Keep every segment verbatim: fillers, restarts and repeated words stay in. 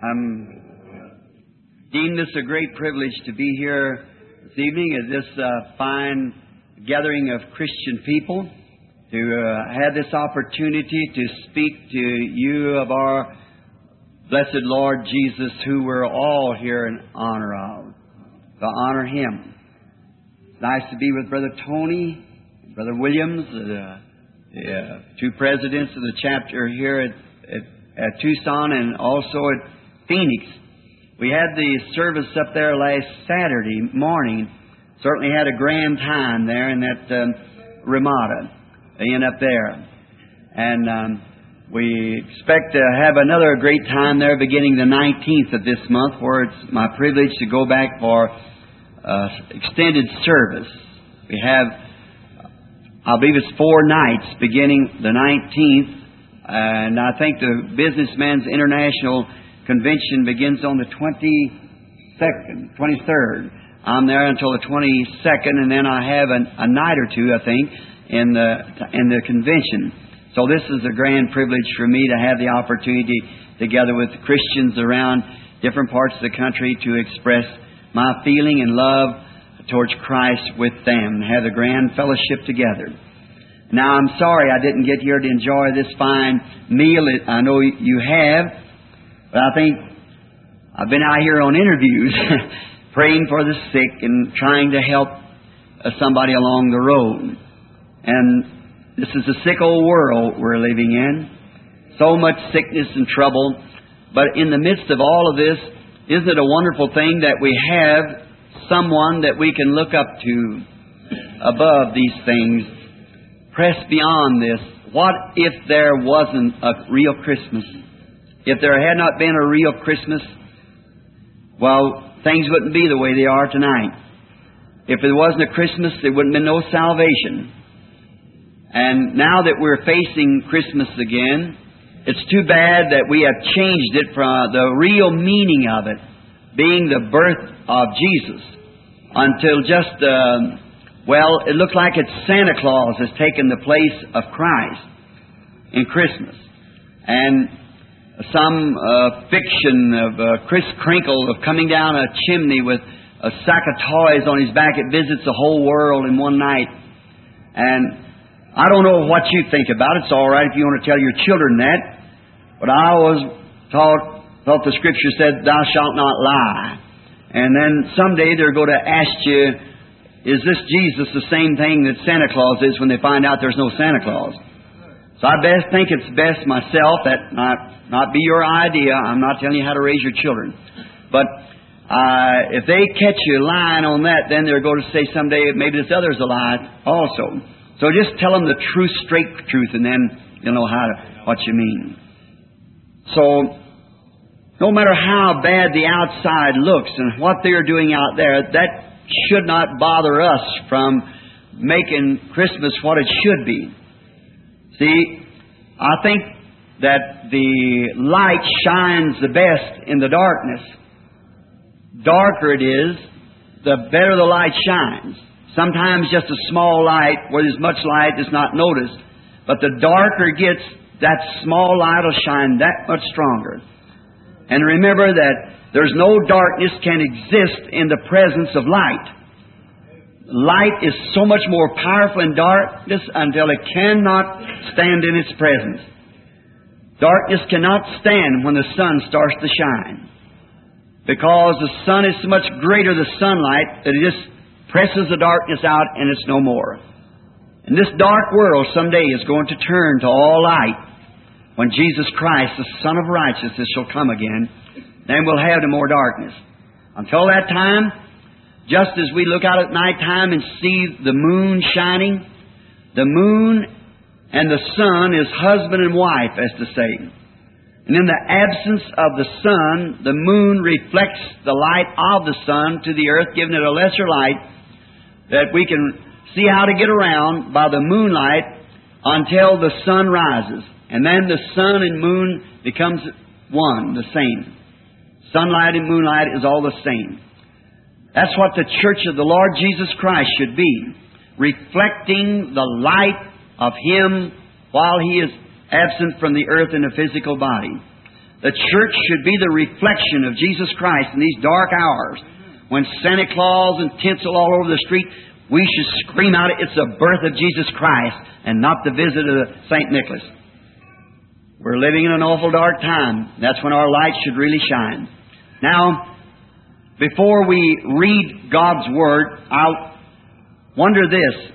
I'm deem this a great privilege to be here this evening at this uh, fine gathering of Christian people, to uh, have this opportunity to speak to you of our blessed Lord Jesus, who we're all here in honor of, to honor Him. It's nice to be with Brother Tony, Brother Williams, uh, the uh, two presidents of the chapter here at, at, at Tucson and also at Phoenix. We had the service up there last Saturday morning. Certainly had a grand time there in that um, Ramada Inn up there. And um, we expect to have another great time there beginning the nineteenth of this month, where it's my privilege to go back for uh, extended service. We have, I believe it's four nights beginning the nineteenth. And I think the Businessmen's International Convention begins on the twenty-second, twenty-third. I'm there until the twenty-second, and then I have an, a night or two, I think, in the in the convention. So this is a grand privilege for me to have the opportunity, together with Christians around different parts of the country, to express my feeling and love towards Christ with them, and have a grand fellowship together. Now, I'm sorry I didn't get here to enjoy this fine meal. I know you have. But I think I've been out here on interviews praying for the sick and trying to help uh, somebody along the road. And this is a sick old world we're living in. So much sickness and trouble. But in the midst of all of this, isn't it a wonderful thing that we have someone that we can look up to above these things, press beyond this? What if there wasn't a real Christmas? If there had not been a real Christmas, well, things wouldn't be the way they are tonight. If there wasn't a Christmas, there wouldn't have been no salvation. And now that we're facing Christmas again, it's too bad that we have changed it from the real meaning of it being the birth of Jesus until just, uh, well, it looks like it's Santa Claus has taken the place of Christ in Christmas. And some uh, fiction of uh, Kris Kringle of coming down a chimney with a sack of toys on his back. It visits the whole world in one night. And I don't know what you think about it. It's all right if you want to tell your children that. But I always thought, thought the Scripture said, "Thou shalt not lie." And then someday they're going to ask you, is this Jesus the same thing that Santa Claus is, when they find out there's no Santa Claus? So I best think it's best myself that not not be your idea. I'm not telling you how to raise your children. But uh, if they catch you lying on that, then they're going to say someday maybe this other's a lie also. So just tell them the true, straight truth, and then you'll know how to, what you mean. So no matter how bad the outside looks and what they're doing out there, that should not bother us from making Christmas what it should be. See, I think that the light shines the best in the darkness. Darker it is, the better the light shines. Sometimes just a small light where there's much light is not noticed. But the darker it gets, that small light will shine that much stronger. And remember that there's no darkness can exist in the presence of light. Light is so much more powerful in darkness until it cannot stand in its presence. Darkness cannot stand when the sun starts to shine, because the sun is so much greater, the sunlight, that it just presses the darkness out and it's no more. And this dark world someday is going to turn to all light when Jesus Christ, the Son of Righteousness, shall come again. Then we'll have no more darkness. Until that time, just as we look out at night time and see the moon shining, the moon and the sun is husband and wife, as to say. And in the absence of the sun, the moon reflects the light of the sun to the earth, giving it a lesser light, that we can see how to get around by the moonlight until the sun rises. And then the sun and moon becomes one, the same. Sunlight and moonlight is all the same. That's what the church of the Lord Jesus Christ should be, reflecting the light of Him while He is absent from the earth in a physical body. The church should be the reflection of Jesus Christ in these dark hours. When Santa Claus and tinsel all over the street, we should scream out, it's the birth of Jesus Christ and not the visit of Saint Nicholas. We're living in an awful dark time. That's when our light should really shine. Now, before we read God's Word, I wonder this,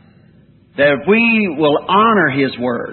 that if we will honor His Word,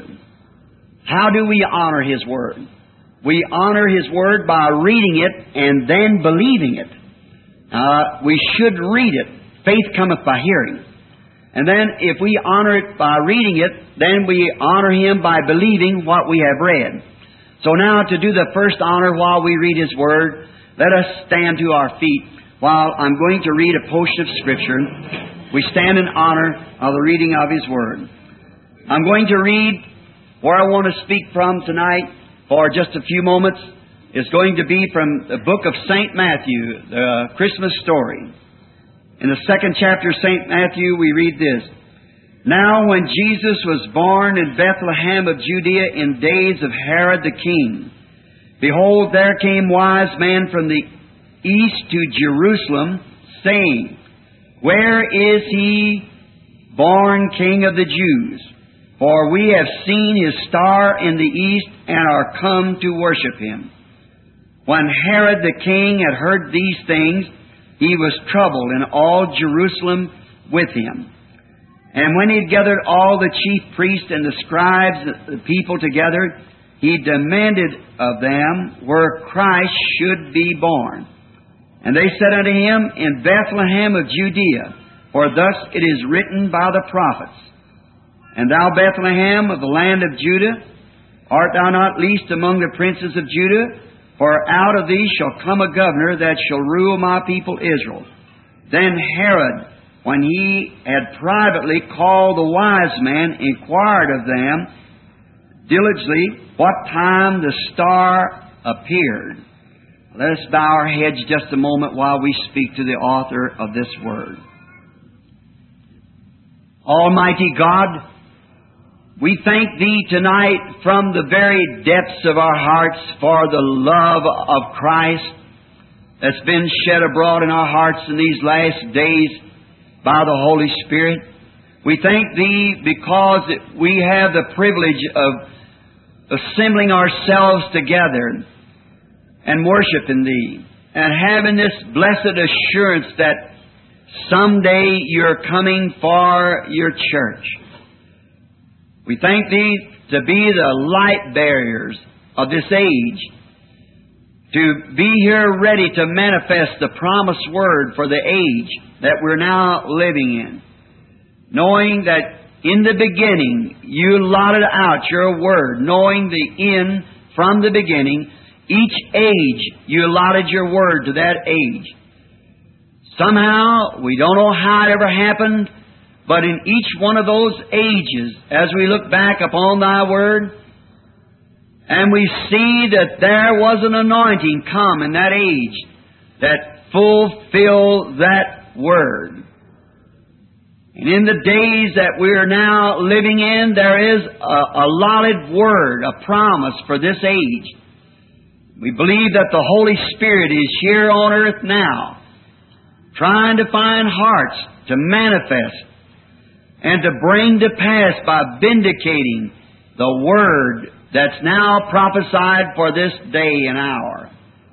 how do we honor His Word? We honor His Word by reading it and then believing it. Uh, we should read it. Faith cometh by hearing. And then if we honor it by reading it, then we honor Him by believing what we have read. So now to do the first honor while we read His Word, let us stand to our feet while I'm going to read a portion of Scripture. We stand in honor of the reading of His Word. I'm going to read where I want to speak from tonight for just a few moments. It's going to be from the book of Saint Matthew, the Christmas story. In the second chapter of Saint Matthew, we read this. Now when Jesus was born in Bethlehem of Judea in days of Herod the king, behold, there came wise men from the east to Jerusalem, saying, Where is He born King of the Jews? For we have seen His star in the east and are come to worship Him. When Herod the king had heard these things, he was troubled, and all Jerusalem with him. And when he had gathered all the chief priests and the scribes, the people together, he demanded of them where Christ should be born. And they said unto him, In Bethlehem of Judea, for thus it is written by the prophets, And thou, Bethlehem, of the land of Judah, art thou not least among the princes of Judah? For out of thee shall come a governor that shall rule my people Israel. Then Herod, when he had privately called the wise men, inquired of them diligently what time the star appeared. Let us bow our heads just a moment while we speak to the author of this word. Almighty God, we thank Thee tonight from the very depths of our hearts for the love of Christ that's been shed abroad in our hearts in these last days by the Holy Spirit. We thank Thee because we have the privilege of assembling ourselves together and worshiping Thee and having this blessed assurance that someday You're coming for Your church. We thank Thee to be the light bearers of this age, to be here ready to manifest the promised word for the age that we're now living in, knowing that in the beginning You allotted out Your word, knowing the end from the beginning. Each age You allotted Your word to that age. Somehow, we don't know how it ever happened, but in each one of those ages, as we look back upon Thy Word, and we see that there was an anointing come in that age that fulfilled that Word. And in the days that we are now living in, there is a allotted Word, a promise for this age. We believe that the Holy Spirit is here on earth now, trying to find hearts to manifest and to bring to pass by vindicating the Word that's now prophesied for this day and hour.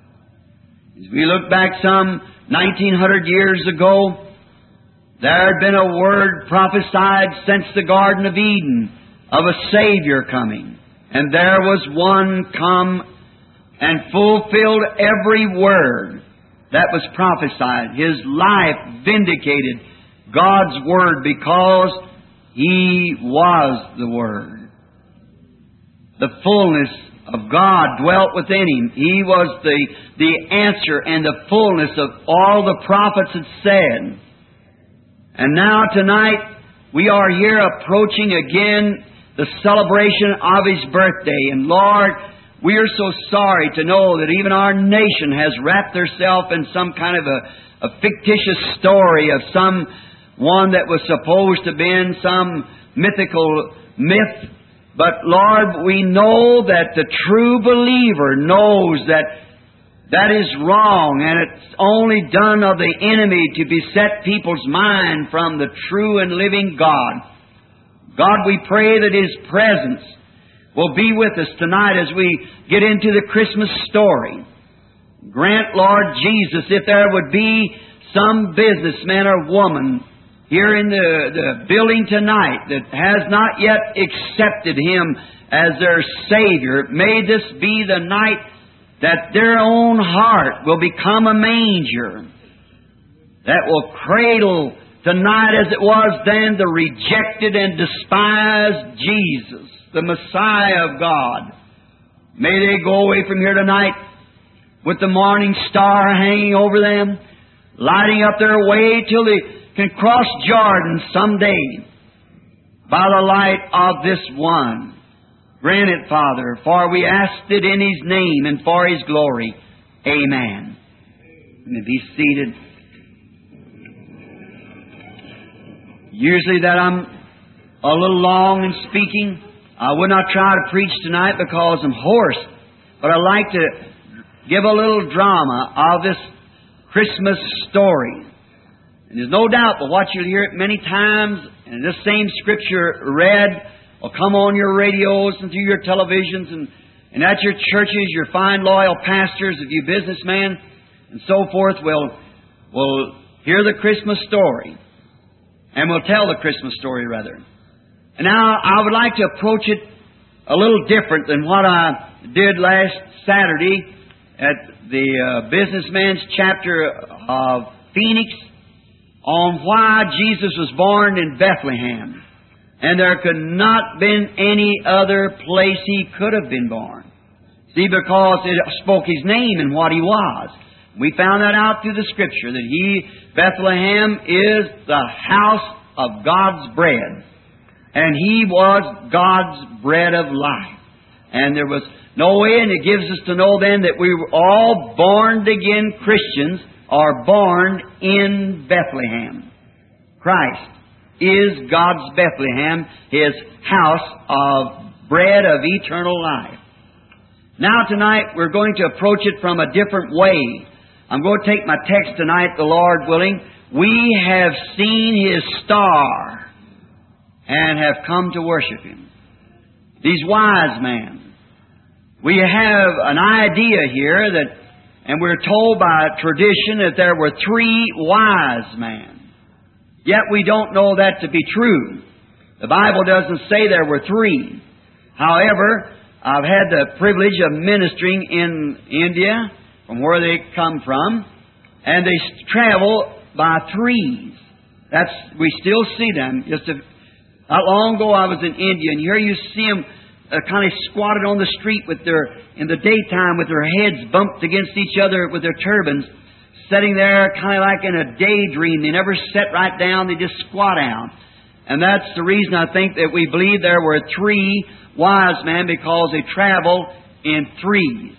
As we look back some nineteen hundred years ago, there had been a Word prophesied since the Garden of Eden of a Savior coming. And there was one come and fulfilled every word that was prophesied. His life vindicated God's Word because He was the Word. The fullness of God dwelt within Him. He was the, the answer and the fullness of all the prophets had said. And now tonight we are here approaching again the celebration of His birthday. And Lord, we are so sorry to know that even our nation has wrapped herself in some kind of a, a fictitious story of some one that was supposed to be in some mythical myth But Lord, we know that the true believer knows that that is wrong, and it's only done of the enemy to beset people's mind from the true and living God. God, we pray that His presence will be with us tonight as we get into the Christmas story. Grant, Lord Jesus, if there would be some businessman or woman here in the, the building tonight that has not yet accepted Him as their Savior, may this be the night that their own heart will become a manger that will cradle tonight as it was then the rejected and despised Jesus, the Messiah of God. May they go away from here tonight with the morning star hanging over them, lighting up their way till they can cross Jordan someday by the light of this one. Grant it, Father, for we asked it in His name and for His glory. Amen. You may be seated. Usually that I'm a little long in speaking. I would not try to preach tonight because I'm hoarse. But I like to give a little drama of this Christmas story. And there's no doubt but what you'll hear it many times, and this same Scripture read will come on your radios and through your televisions and, and at your churches, your fine, loyal pastors, of you businessmen, and so forth will, will hear the Christmas story. And will tell the Christmas story, rather. And now I would like to approach it a little different than what I did last Saturday at the uh, Businessman's chapter of Phoenix on why Jesus was born in Bethlehem. And there could not been any other place He could have been born. See, because it spoke His name and what He was. We found that out through the Scripture, that He, Bethlehem, is the house of God's bread. And He was God's bread of life. And there was no way, and it gives us to know then that we were all born-again Christians are born in Bethlehem. Christ is God's Bethlehem, His house of bread of eternal life. Now tonight we're going to approach it from a different way. I'm going to take my text tonight, the Lord willing. We have seen His star and have come to worship Him. These wise men. We have an idea here that, and we're told by tradition that there were three wise men. Yet we don't know that to be true. The Bible doesn't say there were three. However, I've had the privilege of ministering in India, from where they come from, and they travel by threes. That's we still see them. Just a, not long ago, I was in India, and here you see them uh, kind of squatted on the street with their in the daytime with their heads bumped against each other with their turbans, sitting there kind of like in a daydream. They never sit right down; they just squat down. And that's the reason I think that we believe there were three wise men, because they travel in threes.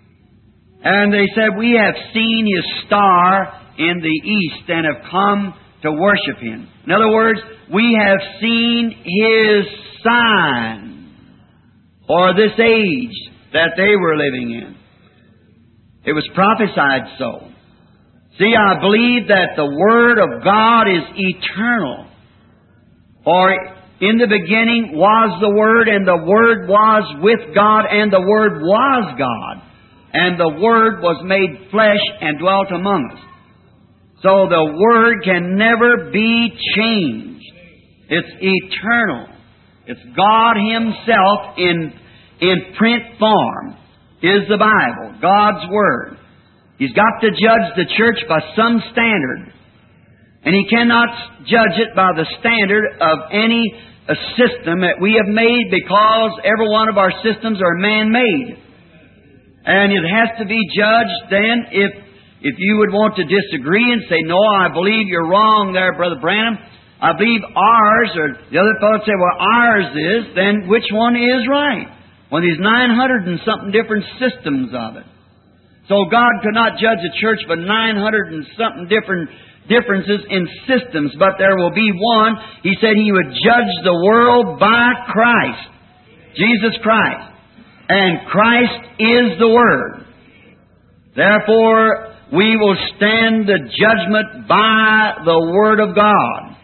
And they said, we have seen His star in the east and have come to worship Him. In other words, we have seen His sign for this age that they were living in. It was prophesied so. See, I believe that the Word of God is eternal. For in the beginning was the Word, and the Word was with God, and the Word was God. And the Word was made flesh and dwelt among us. So the Word can never be changed. It's eternal. It's God Himself in, in print form is the Bible, God's Word. He's got to judge the church by some standard. And He cannot judge it by the standard of any a system that we have made, because every one of our systems are man-made. And it has to be judged then, if if you would want to disagree and say, no, I believe you're wrong there, Brother Branham. I believe ours, or the other fellow would say, well, ours is, then which one is right? Well, there's nine hundred and something different systems of it. So God could not judge a church by nine hundred and something different differences in systems, but there will be one. He said He would judge the world by Christ. Jesus Christ. And Christ is the Word. Therefore, we will stand the judgment by the Word of God.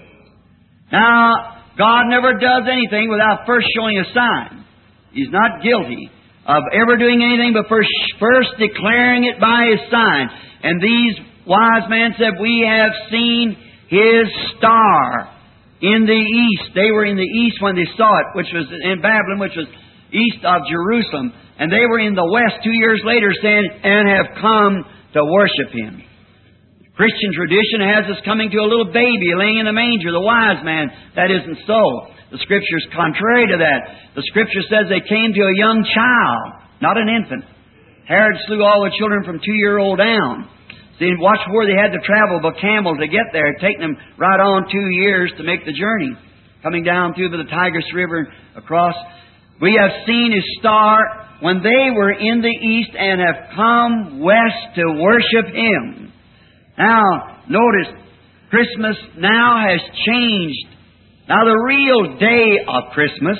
Now, God never does anything without first showing a sign. He's not guilty of ever doing anything but first, first declaring it by His sign. And these wise men said, we have seen His star in the east. They were in the east when they saw it, which was in Babylon, which was east of Jerusalem. And they were in the west two years later saying, and have come to worship Him. Christian tradition has us coming to a little baby laying in a manger, the wise man. That isn't so. The Scripture's contrary to that. The Scripture says they came to a young child, not an infant. Herod slew all the children from two-year-old down. See, watch where they had to travel by camel to get there, taking them right on two years to make the journey. Coming down through the Tigris River across. We have seen His star when they were in the east and have come west to worship Him. Now, notice, Christmas now has changed. Now, the real day of Christmas,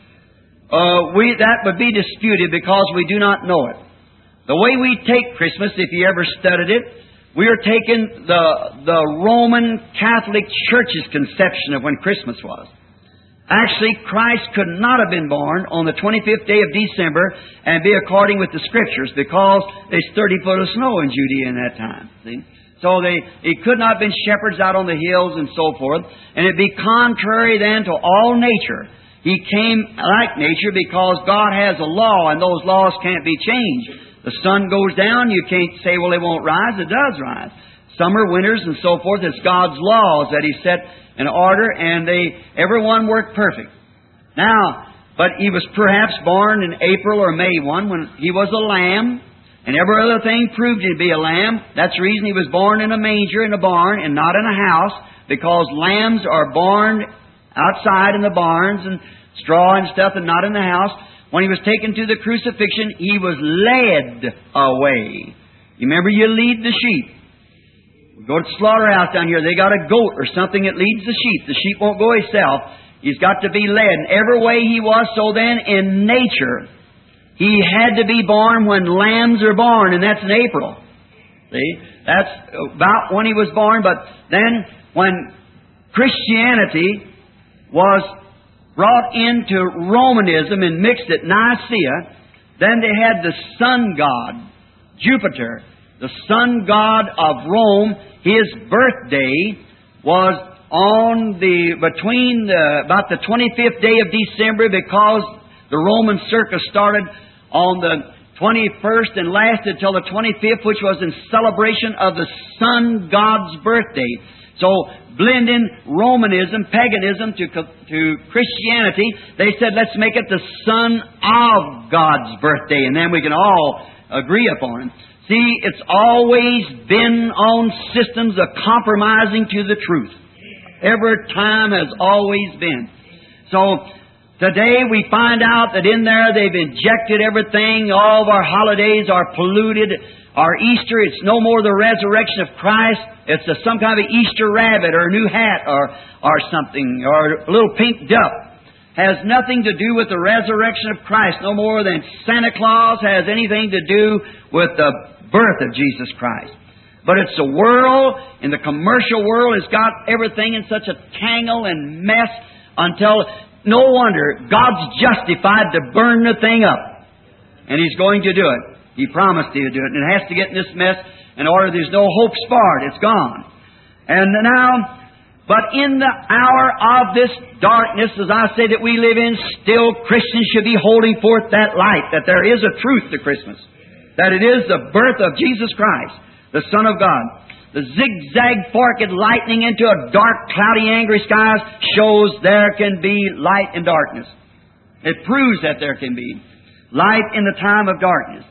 uh, we that would be disputed because we do not know it. The way we take Christmas, if you ever studied it, we are taking the, the Roman Catholic Church's conception of when Christmas was. Actually, Christ could not have been born on the twenty-fifth day of December and be according with the Scriptures because there's thirty foot of snow in Judea in that time. See? So they, it could not have been shepherds out on the hills and so forth. And it'd be contrary then to all nature. He came like nature because God has a law and those laws can't be changed. The sun goes down, you can't say, well, it won't rise. It does rise. Summer, winters, and so forth, it's God's laws that He set in order, and they everyone worked perfect. Now, but He was perhaps born in April or May one when He was a lamb. And every other thing proved Him to be a lamb. That's the reason He was born in a manger in a barn and not in a house, because lambs are born outside in the barns and straw and stuff and not in the house. When He was taken to the crucifixion, He was led away. You remember, you lead the sheep. We go to the slaughterhouse down here. They got a goat or something that leads the sheep. The sheep won't go itself. He's got to be led. And every way He was, so then in nature, He had to be born when lambs are born, and that's in April. See? That's about when He was born. But then when Christianity was brought into Romanism and mixed at Nicaea, then they had the sun god, Jupiter, the sun god of Rome. His birthday was on the between the, about the twenty-fifth day of December, because the Roman circus started on the twenty-first and lasted till the twenty-fifth, which was in celebration of the sun god's birthday. So, blending Romanism, paganism to, to Christianity, they said, let's make it the son of God's birthday, and then we can all agree upon it. See, it's always been on systems of compromising to the truth. Every time has always been. So, today we find out that in there they've injected everything. All of our holidays are polluted. Our Easter, it's no more the resurrection of Christ. It's a, some kind of Easter rabbit or a new hat or, or something, or a little pink duck. Has nothing to do with the resurrection of Christ, no more than Santa Claus has anything to do with the birth of Jesus Christ. But it's the world, in the commercial world, has got everything in such a tangle and mess until no wonder God's justified to burn the thing up. And He's going to do it. He promised He would do it. And it has to get in this mess in order there's no hopes for it. It's gone. And now, but in the hour of this darkness, as I say that we live in, still Christians should be holding forth that light, that there is a truth to Christmas. That it is the birth of Jesus Christ, the Son of God. The zigzag forked lightning into a dark, cloudy, angry sky shows there can be light in darkness. It proves that there can be light in the time of darkness.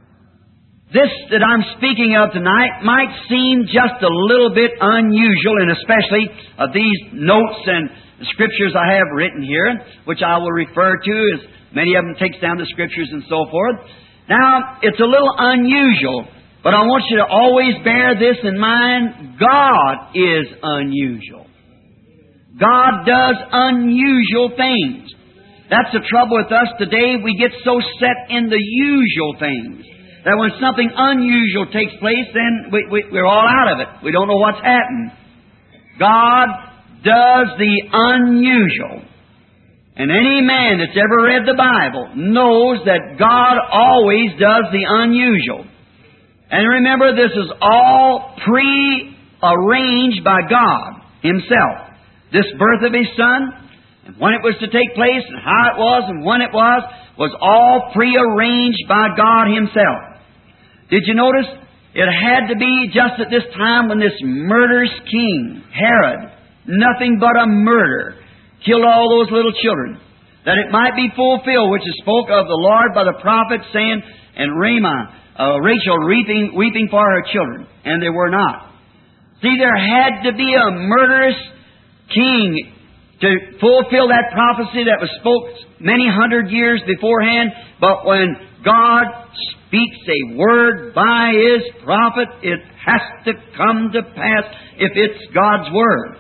This that I'm speaking of tonight might seem just a little bit unusual, and especially of these notes and scriptures I have written here, which I will refer to, as many of them takes down the scriptures and so forth. Now, it's a little unusual, but I want you to always bear this in mind. God is unusual. God does unusual things. That's the trouble with us today. We get so set in the usual things that when something unusual takes place, then we, we, we're all out of it. We don't know what's happened. God does the unusual. And any man that's ever read the Bible knows that God always does the unusual. And remember, this is all pre-arranged by God Himself. This birth of His Son, and when it was to take place, and how it was, and when it was, was all pre-arranged by God Himself. Did you notice? It had to be just at this time when this murderous king, Herod, nothing but a murderer, killed all those little children, that it might be fulfilled, which is spoke of the Lord by the prophet, saying, and Ramah, uh, Rachel weeping, weeping for her children, and they were not. See, there had to be a murderous king to fulfill that prophecy that was spoke many hundred years beforehand, but when God speaks a word by His prophet, it has to come to pass if it's God's word.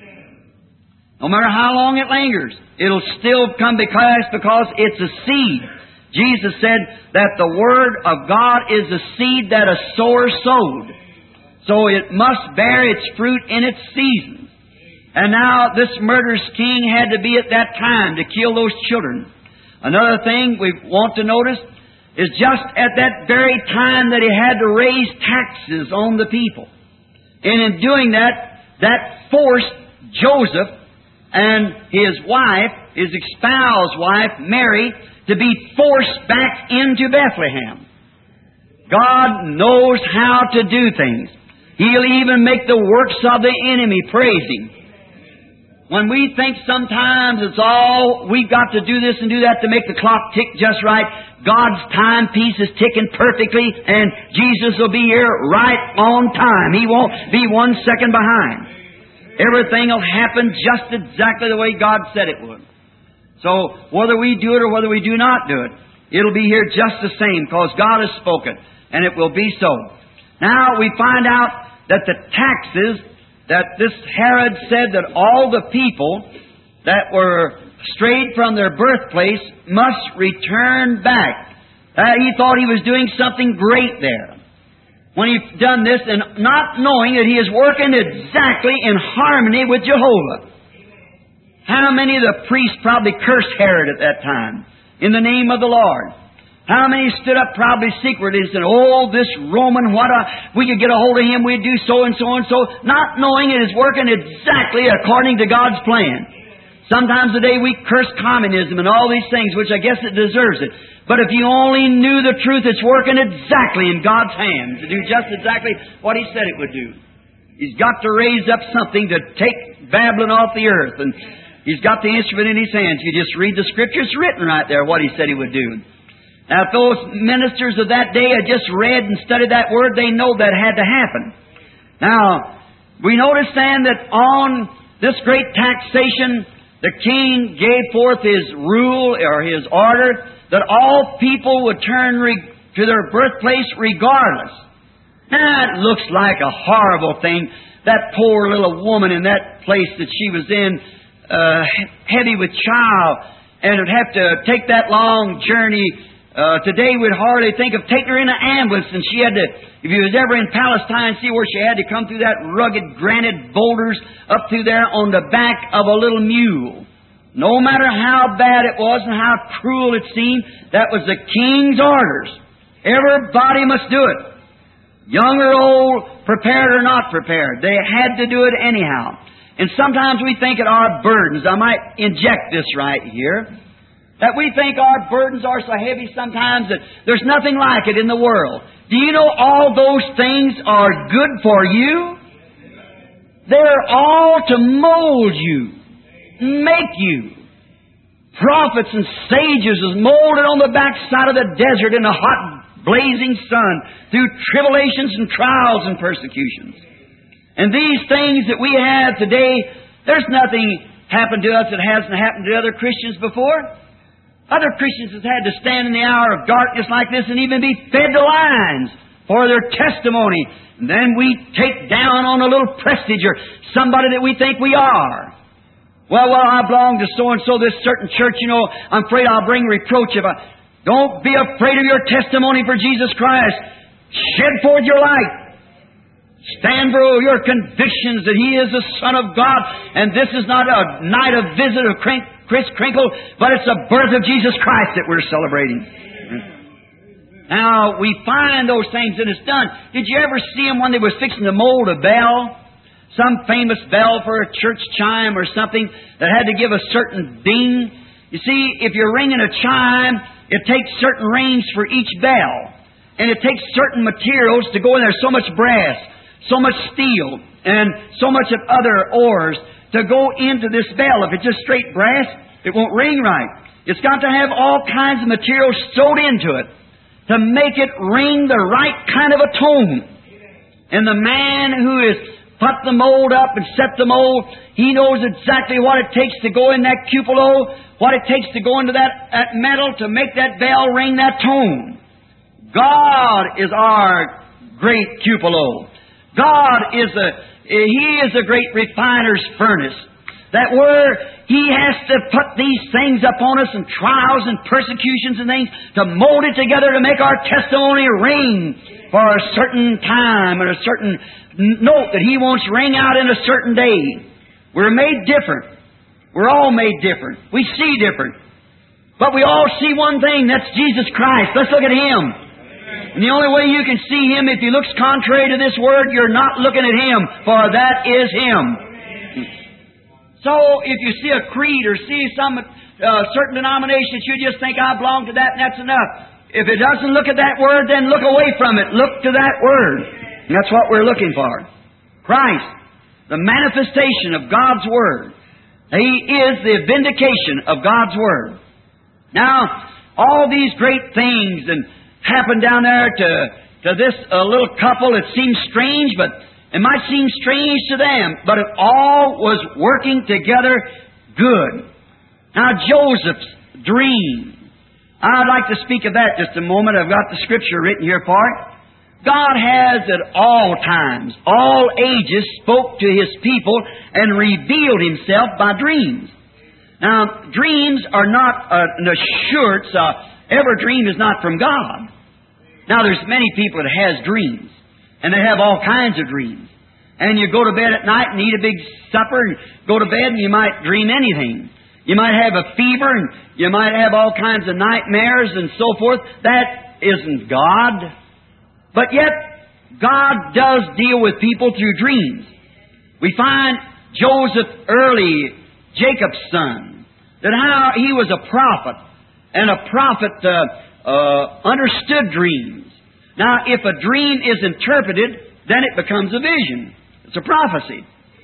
No matter how long it lingers, it'll still come to pass because it's a seed. Jesus said that the Word of God is a seed that a sower sowed. So it must bear its fruit in its season. And now this murderous king had to be at that time to kill those children. Another thing we want to notice is just at that very time that he had to raise taxes on the people. And in doing that, that forced Joseph and his wife, his espoused wife, Mary, to be forced back into Bethlehem. God knows how to do things. He'll even make the works of the enemy praise Him. When we think sometimes it's all, we've got to do this and do that to make the clock tick just right, God's timepiece is ticking perfectly, and Jesus will be here right on time. He won't be one second behind. Everything will happen just exactly the way God said it would. So, whether we do it or whether we do not do it, it'll be here just the same, because God has spoken, and it will be so. Now, we find out that the taxes, that this Herod said that all the people that were strayed from their birthplace must return back. Uh, he thought he was doing something great there. When he'd done this, and not knowing that he is working exactly in harmony with Jehovah. How many of the priests probably cursed Herod at that time in the name of the Lord? How many stood up probably secretly and said, "Oh, this Roman, what a, we could get a hold of him, we'd do so and so and so," not knowing it is working exactly according to God's plan. Sometimes today we curse communism and all these things, which I guess it deserves it. But if you only knew the truth, it's working exactly in God's hands to do just exactly what He said it would do. He's got to raise up something to take Babylon off the earth, and He's got the instrument in His hands. You just read the Scripture, it's written right there what He said He would do. Now, if those ministers of that day had just read and studied that Word, they know that had to happen. Now, we notice then that on this great taxation, the king gave forth his rule or his order that all people would turn re- to their birthplace regardless. Now, it looks like a horrible thing. That poor little woman in that place that she was in, uh, heavy with child, and would have to take that long journey. Uh, today we'd hardly think of taking her in an ambulance, and she had to, if you was ever in Palestine, see where she had to come through that rugged granite boulders up through there on the back of a little mule. No matter how bad it was and how cruel it seemed, that was the king's orders. Everybody must do it. Young or old, prepared or not prepared. They had to do it anyhow. And sometimes we think it our burdens. I might inject this right here. That we think our burdens are so heavy sometimes that there's nothing like it in the world. Do you know all those things are good for you? They're all to mold you, make you. Prophets and sages is molded on the backside of the desert in the hot, blazing sun through tribulations and trials and persecutions. And these things that we have today, there's nothing happened to us that hasn't happened to other Christians before. Other Christians have had to stand in the hour of darkness like this and even be fed to lions for their testimony. And then we take down on a little prestige or somebody that we think we are. Well, well, I belong to so-and-so, this certain church, you know, I'm afraid I'll bring reproach if I... Don't be afraid of your testimony for Jesus Christ. Shed forth your light. Stand for your convictions that He is the Son of God, and this is not a night of visit of Kris Kringle, but it's the birth of Jesus Christ that we're celebrating. Now, we find those things and it's done. Did you ever see them when they was fixing to mold a bell? Some famous bell for a church chime or something that had to give a certain ding. You see, if you're ringing a chime, it takes certain rings for each bell. And it takes certain materials to go in there, so much brass, so much steel, and so much of other ores to go into this bell. If it's just straight brass, it won't ring right. It's got to have all kinds of materials sewed into it to make it ring the right kind of a tone. And the man who has put the mold up and set the mold, he knows exactly what it takes to go in that cupola, what it takes to go into that, that metal to make that bell ring that tone. God is our great cupola. God is a, He is a great refiner's furnace. That where He has to put these things upon us and trials and persecutions and things to mold it together to make our testimony ring for a certain time and a certain note that He wants ring out in a certain day. We're made different. We're all made different. We see different. But we all see one thing, that's Jesus Christ. Let's look at Him. And the only way you can see Him, if He looks contrary to this Word, you're not looking at Him, for that is Him. So, if you see a creed or see some uh, certain denominations, you just think, I belong to that and that's enough. If it doesn't look at that Word, then look away from it. Look to that Word. And that's what we're looking for. Christ, the manifestation of God's Word. He is the vindication of God's Word. Now, all these great things and happened down there to, to this uh, little couple, it seems strange, but it might seem strange to them, but it all was working together good. Now, Joseph's dream. I'd like to speak of that just a moment. I've got the Scripture written here for it. God has at all times, all ages, spoke to His people and revealed Himself by dreams. Now, dreams are not uh, an assurance. Uh, every dream is not from God. Now, there's many people that has dreams. And they have all kinds of dreams. And you go to bed at night and eat a big supper and go to bed and you might dream anything. You might have a fever and you might have all kinds of nightmares and so forth. That isn't God. But yet, God does deal with people through dreams. We find Joseph early, Jacob's son, that how he was a prophet. And a prophet uh, uh, understood dreams. Now, if a dream is interpreted, then it becomes a vision. It's a prophecy.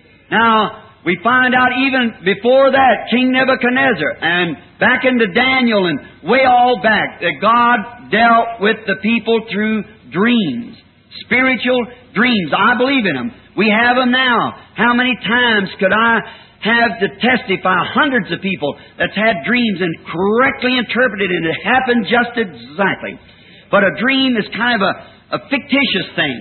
Now, we find out even before that, King Nebuchadnezzar, and back into Daniel, and way all back, that God dealt with the people through dreams. Spiritual dreams. I believe in them. We have them now. How many times could I have to testify hundreds of people that's had dreams and correctly interpreted, and it happened just exactly. But a dream is kind of a, a fictitious thing.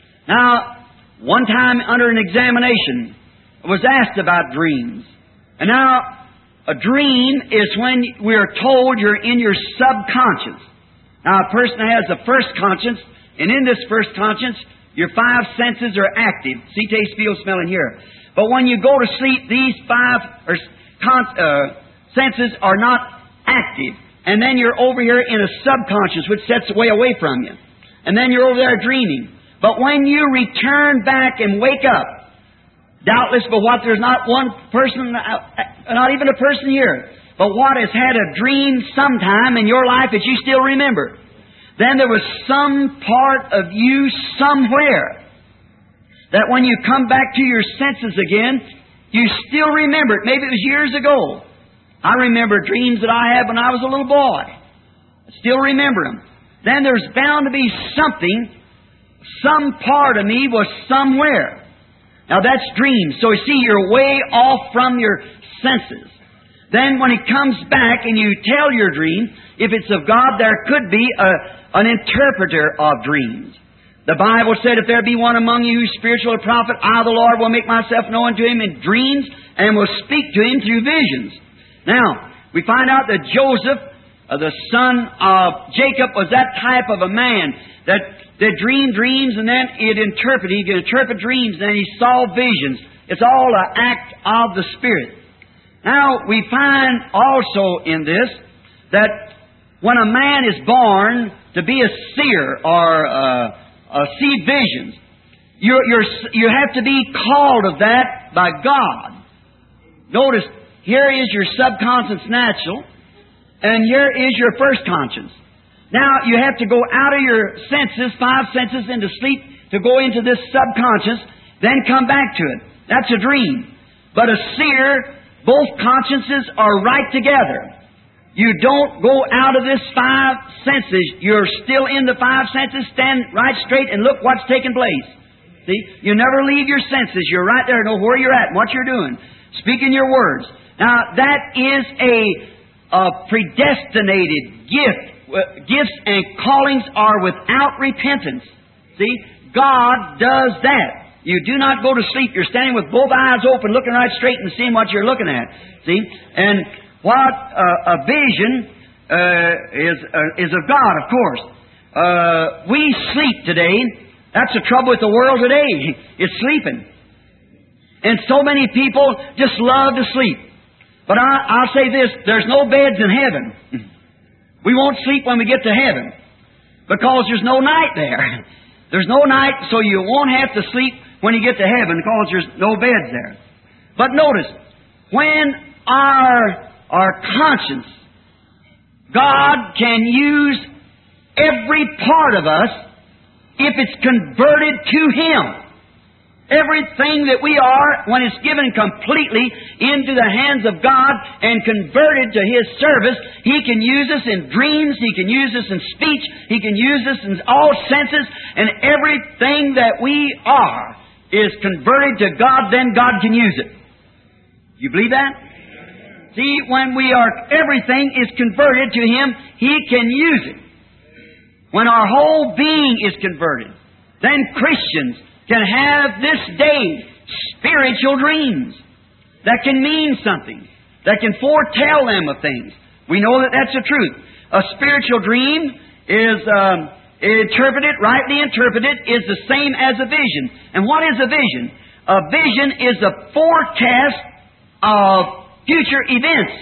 Now, one time under an examination, I was asked about dreams. And now, a dream is when we're told you're in your subconscious. Now, a person has a first conscience, and in this first conscience, your five senses are active. See, taste, feel, smell, and hear. But when you go to sleep, these five or, con, uh, senses are not active. And then you're over here in a subconscious, which sets way away from you. And then you're over there dreaming. But when you return back and wake up, doubtless but what there's not one person, not even a person here, but what has had a dream sometime in your life that you still remember, then there was some part of you somewhere that when you come back to your senses again, you still remember it. Maybe it was years ago. I remember dreams that I had when I was a little boy. I still remember them. Then there's bound to be something, some part of me was somewhere. Now that's dreams. So you see, you're way off from your senses. Then when it comes back and you tell your dream, if it's of God, there could be a, an interpreter of dreams. The Bible said, if there be one among you who is spiritual or prophet, I, the Lord, will make myself known to him in dreams and will speak to him through visions. Now, we find out that Joseph, uh, the son of Jacob, was that type of a man that, that dreamed dreams and then he'd interpret. He could interpret dreams and then he saw visions. It's all an act of the Spirit. Now, we find also in this that when a man is born to be a seer or uh, uh, see visions, you're, you're, you have to be called of that by God. Notice, here is your subconscious natural, and here is your first conscience. Now, you have to go out of your senses, five senses, into sleep to go into this subconscious, then come back to it. That's a dream. But a seer, both consciences are right together. You don't go out of this five senses. You're still in the five senses. Stand right straight and look what's taking place. See? You never leave your senses. You're right there. Know where you're at and what you're doing. Speaking your words. Now, that is a, a predestinated gift. Gifts and callings are without repentance. See? God does that. You do not go to sleep. You're standing with both eyes open, looking right straight and seeing what you're looking at. See? And what uh, a vision uh, is uh, is of God, of course. Uh, we sleep today. That's the trouble with the world today. It's sleeping. And so many people just love to sleep. But I, I'll say this, there's no beds in heaven. We won't sleep when we get to heaven because there's no night there. There's no night, so you won't have to sleep when you get to heaven because there's no beds there. But notice, when our, our conscience, God can use every part of us if it's converted to Him. Everything that we are, when it's given completely into the hands of God and converted to His service, He can use us in dreams, He can use us in speech, He can use us in all senses, and everything that we are is converted to God, then God can use it. You believe that? See, when we are, everything is converted to Him, He can use it. When our whole being is converted, then Christians can have this day spiritual dreams that can mean something, that can foretell them of things. We know that that's the truth. A spiritual dream is um, interpreted, rightly interpreted, is the same as a vision. And what is a vision? A vision is a forecast of future events.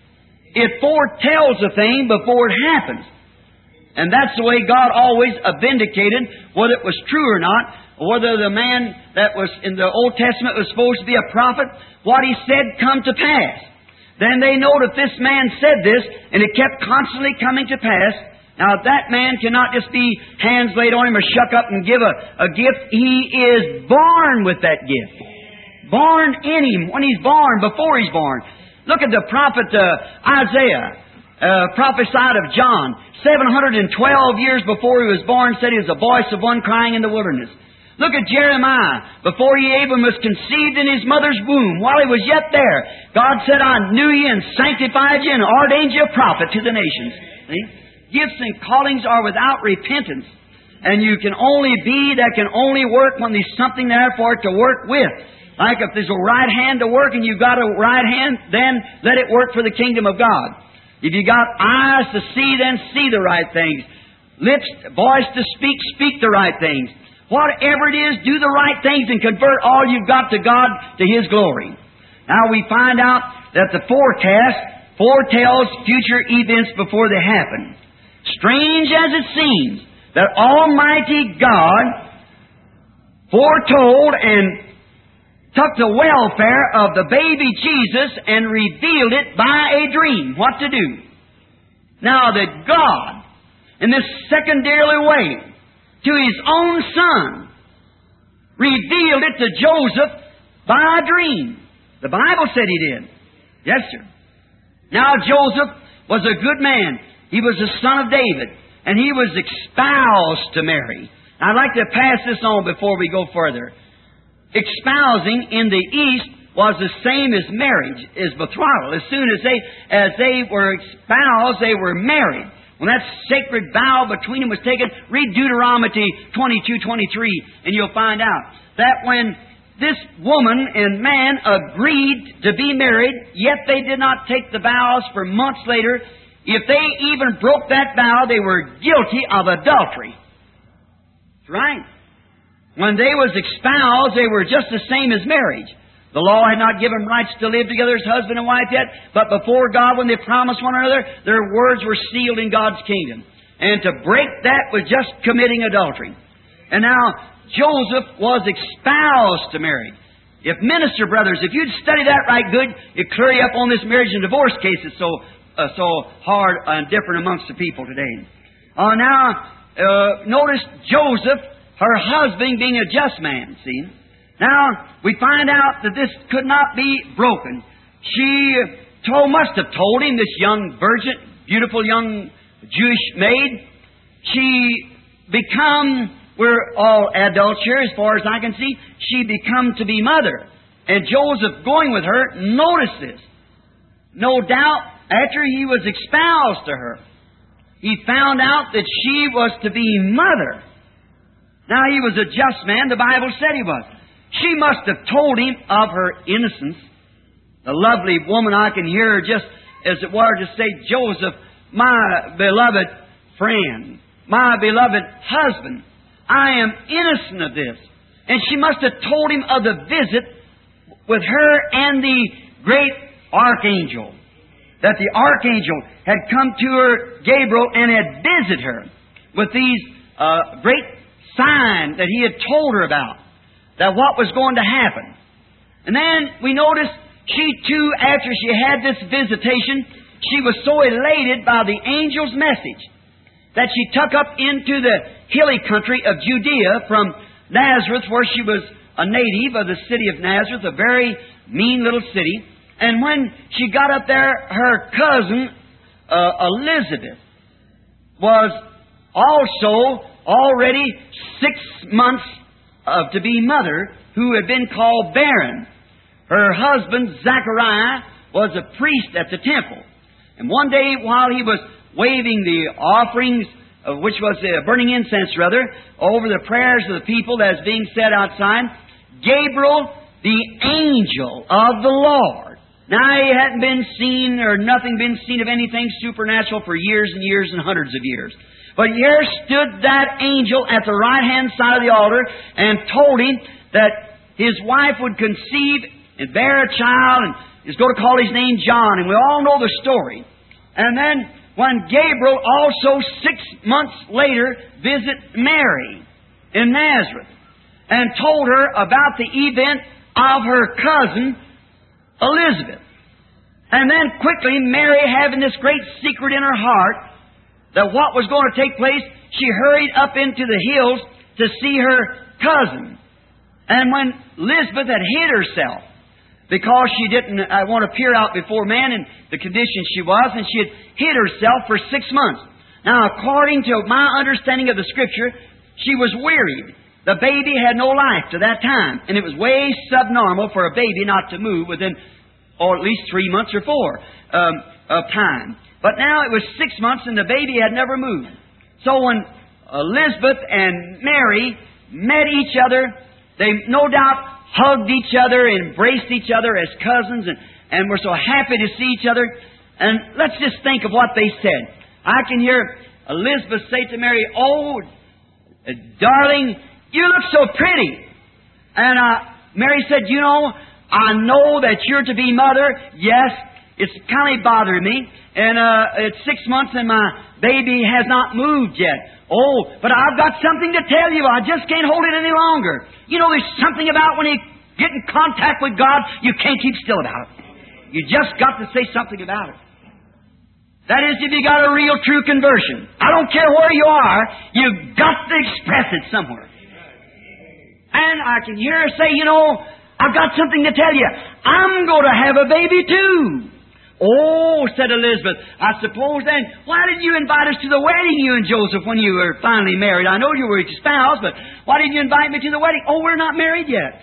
It foretells a thing before it happens. And that's the way God always vindicated whether it was true or not, or whether the man that was in the Old Testament was supposed to be a prophet, what he said come to pass. Then they know that this man said this, and it kept constantly coming to pass. Now that man cannot just be hands laid on him or shuck up and give a, a gift. He is born with that gift. Born in him when he's born, before he's born. Look at the prophet uh, Isaiah. Uh, prophesied of John, seven hundred twelve years before he was born, said he was the voice of one crying in the wilderness. Look at Jeremiah, before he even was conceived in his mother's womb, while he was yet there, God said, I knew you and sanctified you and ordained you a prophet to the nations. See? Gifts and callings are without repentance. And you can only be, that can only work when there's something there for it to work with. Like if there's a right hand to work and you've got a right hand, then let it work for the kingdom of God. If you got eyes to see, then see the right things. Lips, voice to speak, speak the right things. Whatever it is, do the right things and convert all you've got to God to His glory. Now we find out that the forecast foretells future events before they happen. Strange as it seems that Almighty God foretold and took the welfare of the baby Jesus and revealed it by a dream. What to do? Now that God, in this secondarily way, to His own Son, revealed it to Joseph by a dream. The Bible said He did. Yes, sir. Now Joseph was a good man. He was the son of David, and he was espoused to Mary. I'd like to pass this on before we go further. Espousing in the East was the same as marriage, as betrothal. As soon as they as they were espoused, they were married. When that sacred vow between them was taken, read Deuteronomy twenty-two twenty-three, and you'll find out that when this woman and man agreed to be married, yet they did not take the vows for months later, if they even broke that vow, they were guilty of adultery. That's right. When they was espoused, they were just the same as marriage. The law had not given rights to live together as husband and wife yet, but before God, when they promised one another, their words were sealed in God's kingdom. And to break that was just committing adultery. And now, Joseph was espoused to Mary. If minister brothers, if you'd study that right good, it'd clear you up on this marriage and divorce cases so uh, so hard and different amongst the people today. Uh, now, uh, notice Joseph, her husband, being a just man, see? Now, we find out that this could not be broken. She told, must have told him, this young virgin, beautiful young Jewish maid, she become, we're all adults here as far as I can see, she become to be mother. And Joseph going with her, notice this. No doubt, after he was espoused to her, he found out that she was to be mother. Now, he was a just man, the Bible said he was. She must have told him of her innocence. The lovely woman, I can hear her just as it were to say, Joseph, my beloved friend, my beloved husband, I am innocent of this. And she must have told him of the visit with her and the great archangel. That the archangel had come to her, Gabriel, and had visited her with these uh, great signs that he had told her about. That what was going to happen. And then we notice she too, after she had this visitation, she was so elated by the angel's message that she took up into the hilly country of Judea from Nazareth, where she was a native of the city of Nazareth, a very mean little city. And when she got up there, her cousin, uh, Elizabeth, was also already six months of to be mother, who had been called barren. Her husband, Zachariah, was a priest at the temple. And one day, while he was waving the offerings, uh, which was uh, burning incense, rather, over the prayers of the people that was being said outside, Gabriel, the angel of the Lord. Now, he hadn't been seen, or nothing been seen of anything supernatural for years and years and hundreds of years. But here stood that angel at the right-hand side of the altar and told him that his wife would conceive and bear a child and is going to call his name John. And we all know the story. And then when Gabriel also six months later visited Mary in Nazareth and told her about the event of her cousin Elizabeth. And then quickly Mary, having this great secret in her heart, that what was going to take place, she hurried up into the hills to see her cousin. And when Elizabeth had hid herself, because she didn't uh, want to appear out before man in the condition she was, and she had hid herself for six months. Now, according to my understanding of the Scripture, she was wearied. The baby had no life to that time, and it was way subnormal for a baby not to move within, or at least three months or four um, of time. But now it was six months and the baby had never moved. So when Elizabeth and Mary met each other, they no doubt hugged each other, embraced each other as cousins, and, and were so happy to see each other. And let's just think of what they said. I can hear Elizabeth say to Mary, "Oh, darling, you look so pretty." And uh, Mary said, "You know, I know that you're to be mother. Yes, it's kind of bothering me. And uh, it's six months and my baby has not moved yet. Oh, but I've got something to tell you. I just can't hold it any longer." You know, there's something about when you get in contact with God, you can't keep still about it. You just got to say something about it. That is, if you got a real, true conversion. I don't care where you are, you've got to express it somewhere. And I can hear her say, "You know, I've got something to tell you. I'm going to have a baby too." "Oh," said Elizabeth, "I suppose then, why did you invite us to the wedding, you and Joseph, when you were finally married? I know you were espoused, but why did you invite me to the wedding?" "Oh, we're not married yet."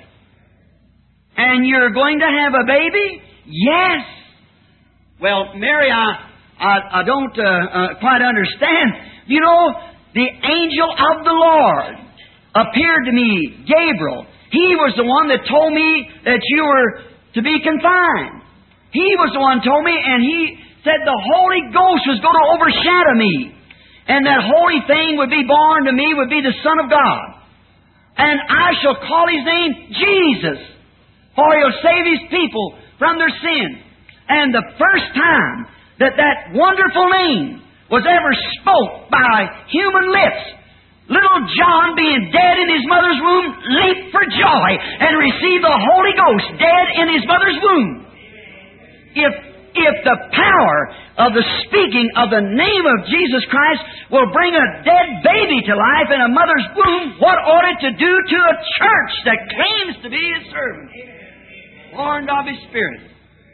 "And you're going to have a baby?" "Yes." "Well, Mary, I, I, I don't uh, uh, quite understand. You know, the angel of the Lord appeared to me, Gabriel. He was the one that told me that you were to be confined. He was the one who told me, and he said the Holy Ghost was going to overshadow me. And that holy thing would be born to me, would be the Son of God. And I shall call His name Jesus, for He'll save His people from their sin. And the first time that that wonderful name was ever spoke by human lips, little John, being dead in his mother's womb, leaped for joy and received the Holy Ghost dead in his mother's womb. If If the power of the speaking of the name of Jesus Christ will bring a dead baby to life in a mother's womb, what ought it to do to a church that claims to be His servant, warned of His Spirit?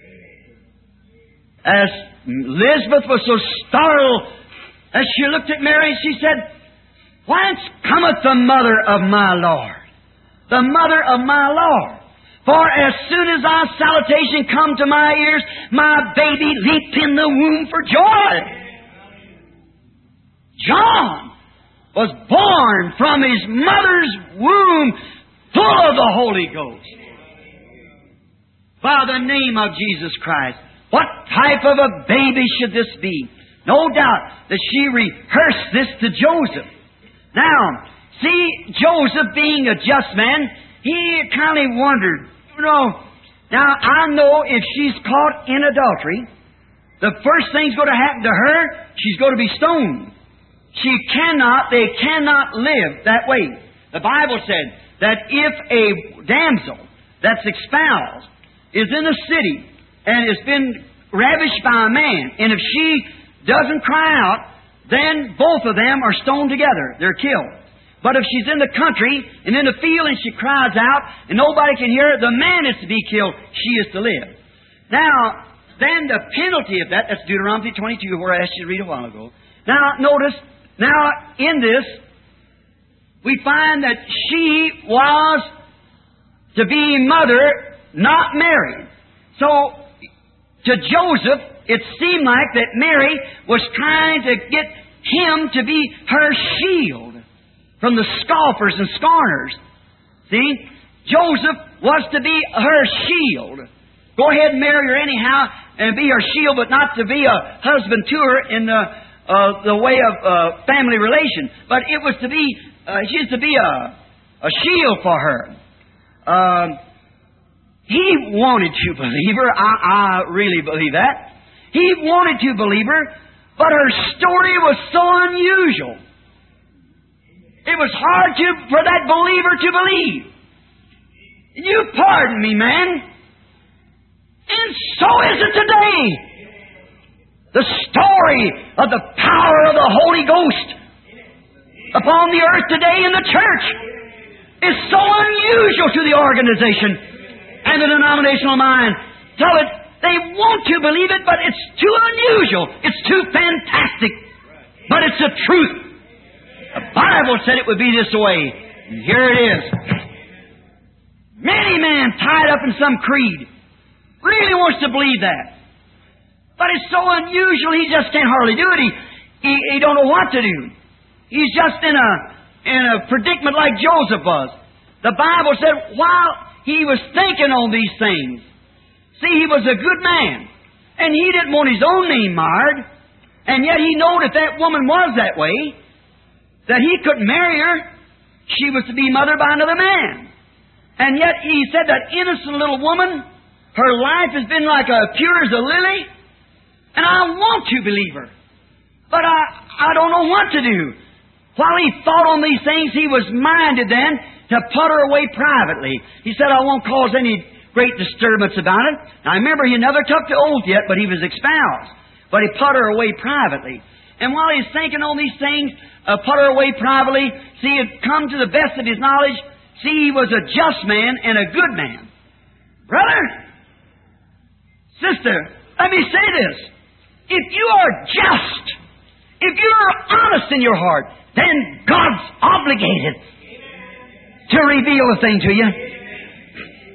As Elizabeth was so startled as she looked at Mary, she said, "Whence cometh the mother of my Lord? The mother of my Lord. For as soon as our salutation come to my ears, my baby leaped in the womb for joy." John was born from his mother's womb full of the Holy Ghost by the name of Jesus Christ. What type of a baby should this be? No doubt that she rehearsed this to Joseph. Now, see, Joseph being a just man, he kind of wondered, you know, now I know if she's caught in adultery, the first thing's going to happen to her, she's going to be stoned. She cannot, they cannot live that way. The Bible said that if a damsel that's espoused is in a city and has been ravished by a man, and if she doesn't cry out, then both of them are stoned together. They're killed. But if she's in the country and in the field and she cries out and nobody can hear her, the man is to be killed, she is to live. Now, then the penalty of that, that's Deuteronomy twenty-two, where I asked you to read a while ago. Now, notice, now in this, we find that she was to be mother, not married. So, to Joseph, it seemed like that Mary was trying to get him to be her shield from the scoffers and scorners. See? Joseph was to be her shield. Go ahead and marry her anyhow and be her shield, but not to be a husband to her in the uh, the way of uh, family relation. But it was to be, uh, she's to be a, a shield for her. Um, he wanted to believe her. I, I really believe that. He wanted to believe her, but her story was so unusual. It was hard to, for that believer to believe. You pardon me, man. And so is it today. The story of the power of the Holy Ghost upon the earth today in the church is so unusual to the organization and the denominational mind. Tell it, they want to believe it, but it's too unusual. It's too fantastic. But it's the truth. The Bible said it would be this way. And here it is. Many men tied up in some creed really wants to believe that. But it's so unusual, he just can't hardly do it. He, he, he don't know what to do. He's just in a, in a predicament like Joseph was. The Bible said while he was thinking on these things, see, he was a good man, and he didn't want his own name marred, and yet he knew if that woman was that way, that he couldn't marry her. She was to be mothered by another man. And yet he said that innocent little woman, her life has been like a pure as a lily, and I want to believe her. But I, I don't know what to do. While he thought on these things, he was minded then to put her away privately. He said, I won't cause any great disturbance about it. Now remember, he never took the oath yet, but he was espoused. But he put her away privately. And while he's thinking on these things, uh, put her away privately, see, it come to the best of his knowledge, see, he was a just man and a good man. Brother, sister, let me say this. If you are just, if you are honest in your heart, then God's obligated to reveal a thing to you.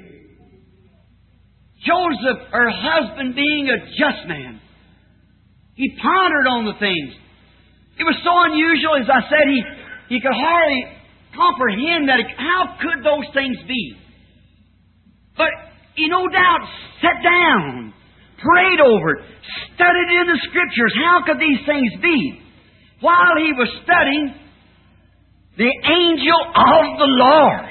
Joseph, her husband, being a just man, He pondered on the things. It was so unusual, as I said, he, he could hardly comprehend that. It, how could those things be? But he no doubt sat down, prayed over it, studied in the Scriptures. How could these things be? While he was studying, the angel of the Lord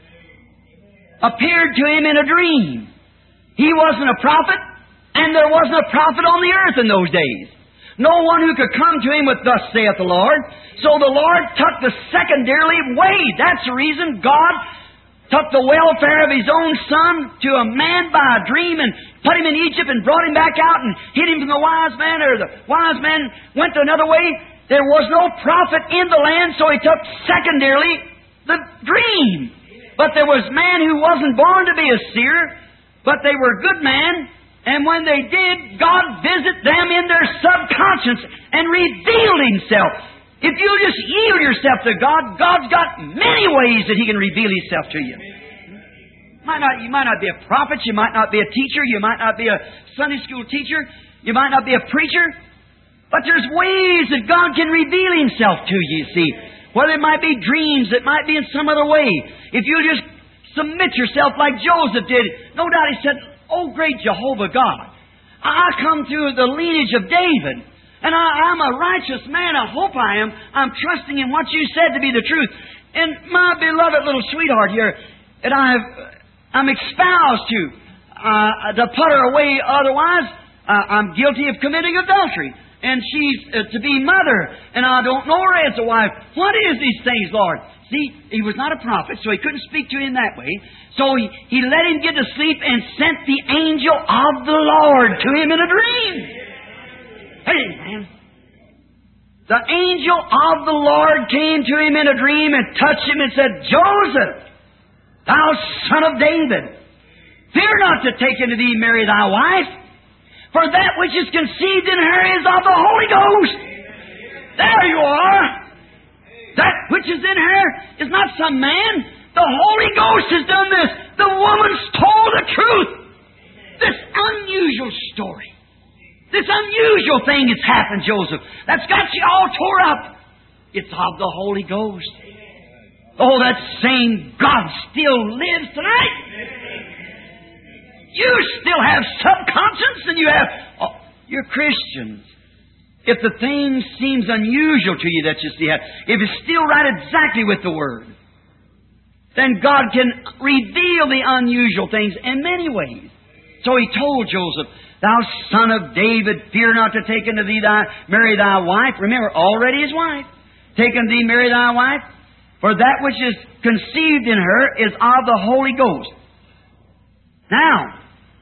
appeared to him in a dream. He wasn't a prophet, and there wasn't a prophet on the earth in those days. No one who could come to him with, "Thus saith the Lord." So the Lord took the secondarily way. That's the reason God took the welfare of His own Son to a man by a dream and put him in Egypt and brought him back out and hid him from the wise man, or the wise man went to another way. There was no prophet in the land, so He took secondarily the dream. But there was man who wasn't born to be a seer, but they were good men, and when they did, God visited them in their subconscious and revealed Himself. If you just yield yourself to God, God's got many ways that He can reveal Himself to you. Might not, you might not be a prophet, you might not be a teacher, you might not be a Sunday school teacher, you might not be a preacher, but there's ways that God can reveal Himself to you, you see. Whether it might be dreams, it might be in some other way. If you just submit yourself like Joseph did, no doubt he said, "Oh, great Jehovah God, I come through the lineage of David, and I, I'm a righteous man. I hope I am. I'm trusting in what you said to be the truth. And my beloved little sweetheart here, that I have, I'm espoused to, uh, to put her away otherwise, uh, I'm guilty of committing adultery. And she's uh, to be mother, and I don't know her as a wife. What is these things, Lord?" See, he was not a prophet, so he couldn't speak to him that way. So he, he let him get to sleep and sent the angel of the Lord to him in a dream. Hey, man. The angel of the Lord came to him in a dream and touched him and said, "Joseph, thou son of David, fear not to take unto thee Mary thy wife, for that which is conceived in her is of the Holy Ghost." There you are. That which is in her is not some man. The Holy Ghost has done this. The woman's told the truth. This unusual story. This unusual thing has happened, Joseph. That's got you all tore up. It's of the Holy Ghost. Oh, that same God still lives tonight. You still have subconscience, and you have... Oh, you're Christians. If the thing seems unusual to you that you see it, if it's still right exactly with the Word, then God can reveal the unusual things in many ways. So He told Joseph, "Thou son of David, fear not to take unto thee thy Mary thy wife." Remember, already his wife. "Take unto thee Mary thy wife, for that which is conceived in her is of the Holy Ghost." Now,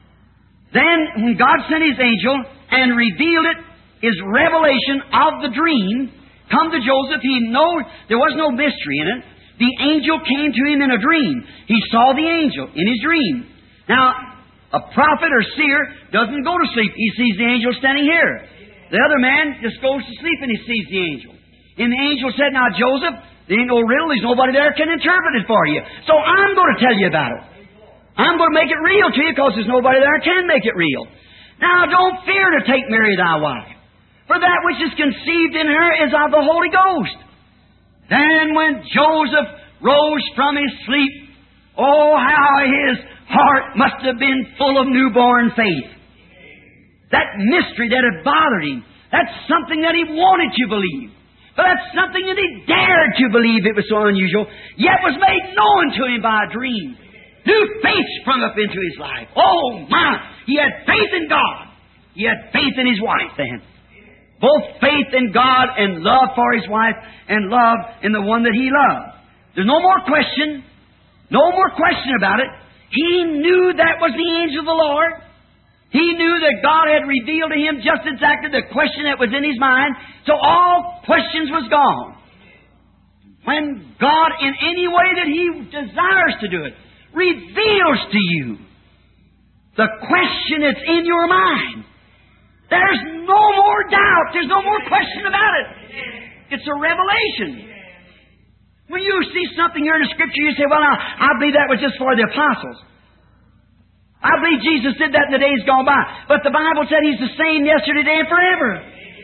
then when God sent His angel and revealed it, His revelation of the dream, come to Joseph, he know there was no mystery in it. The angel came to him in a dream. He saw the angel in his dream. Now, a prophet or seer doesn't go to sleep. He sees the angel standing here. The other man just goes to sleep and he sees the angel. And the angel said, "Now, Joseph, there ain't no riddle. There's nobody there can interpret it for you. So I'm going to tell you about it. I'm going to make it real to you because there's nobody there can make it real. Now, don't fear to take Mary thy wife, for that which is conceived in her is of the Holy Ghost." Then when Joseph rose from his sleep, oh, how his heart must have been full of newborn faith. That mystery that had bothered him, that's something that he wanted to believe. But that's something that he dared to believe. It was so unusual, yet was made known to him by a dream. New faith sprung up into his life. Oh, my! He had faith in God. He had faith in his wife then. Both faith in God and love for his wife and love in the one that he loved. There's no more question. No more question about it. He knew that was the angel of the Lord. He knew that God had revealed to him just exactly the question that was in his mind. So all questions was gone. When God, in any way that He desires to do it, reveals to you the question that's in your mind, there's no more doubt. There's no more question about it. It's a revelation. When you see something here in the Scripture, you say, "Well, now, I believe that was just for the apostles. I believe Jesus did that in the days gone by." But the Bible said He's the same yesterday, today, and forever.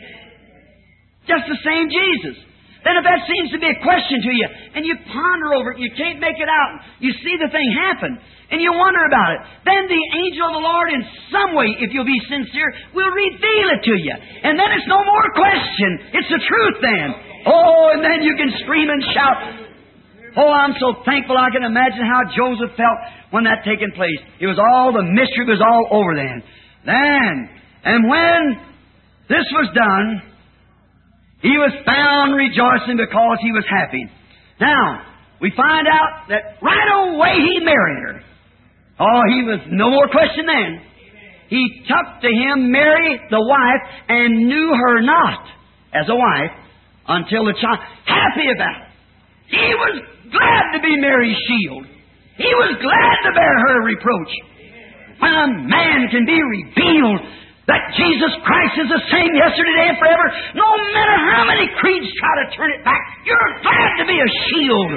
Just the same Jesus. Then if that seems to be a question to you, and you ponder over it, you can't make it out, you see the thing happen, and you wonder about it, then the angel of the Lord in some way, if you'll be sincere, will reveal it to you. And then it's no more a question. It's the truth then. Oh, and then you can scream and shout. Oh, I'm so thankful I can imagine how Joseph felt when that taken place. It was all, the mystery was all over then. Then, and when this was done, he was found rejoicing because he was happy. Now, we find out that right away he married her. Oh, he was no more question then. He took to him Mary, the wife, and knew her not as a wife until the child. Happy about it. He was glad to be Mary's shield. He was glad to bear her reproach. When a man can be revealed that Jesus Christ is the same yesterday, today, and forever, no matter how many creeds try to turn it back, you're glad to be a shield.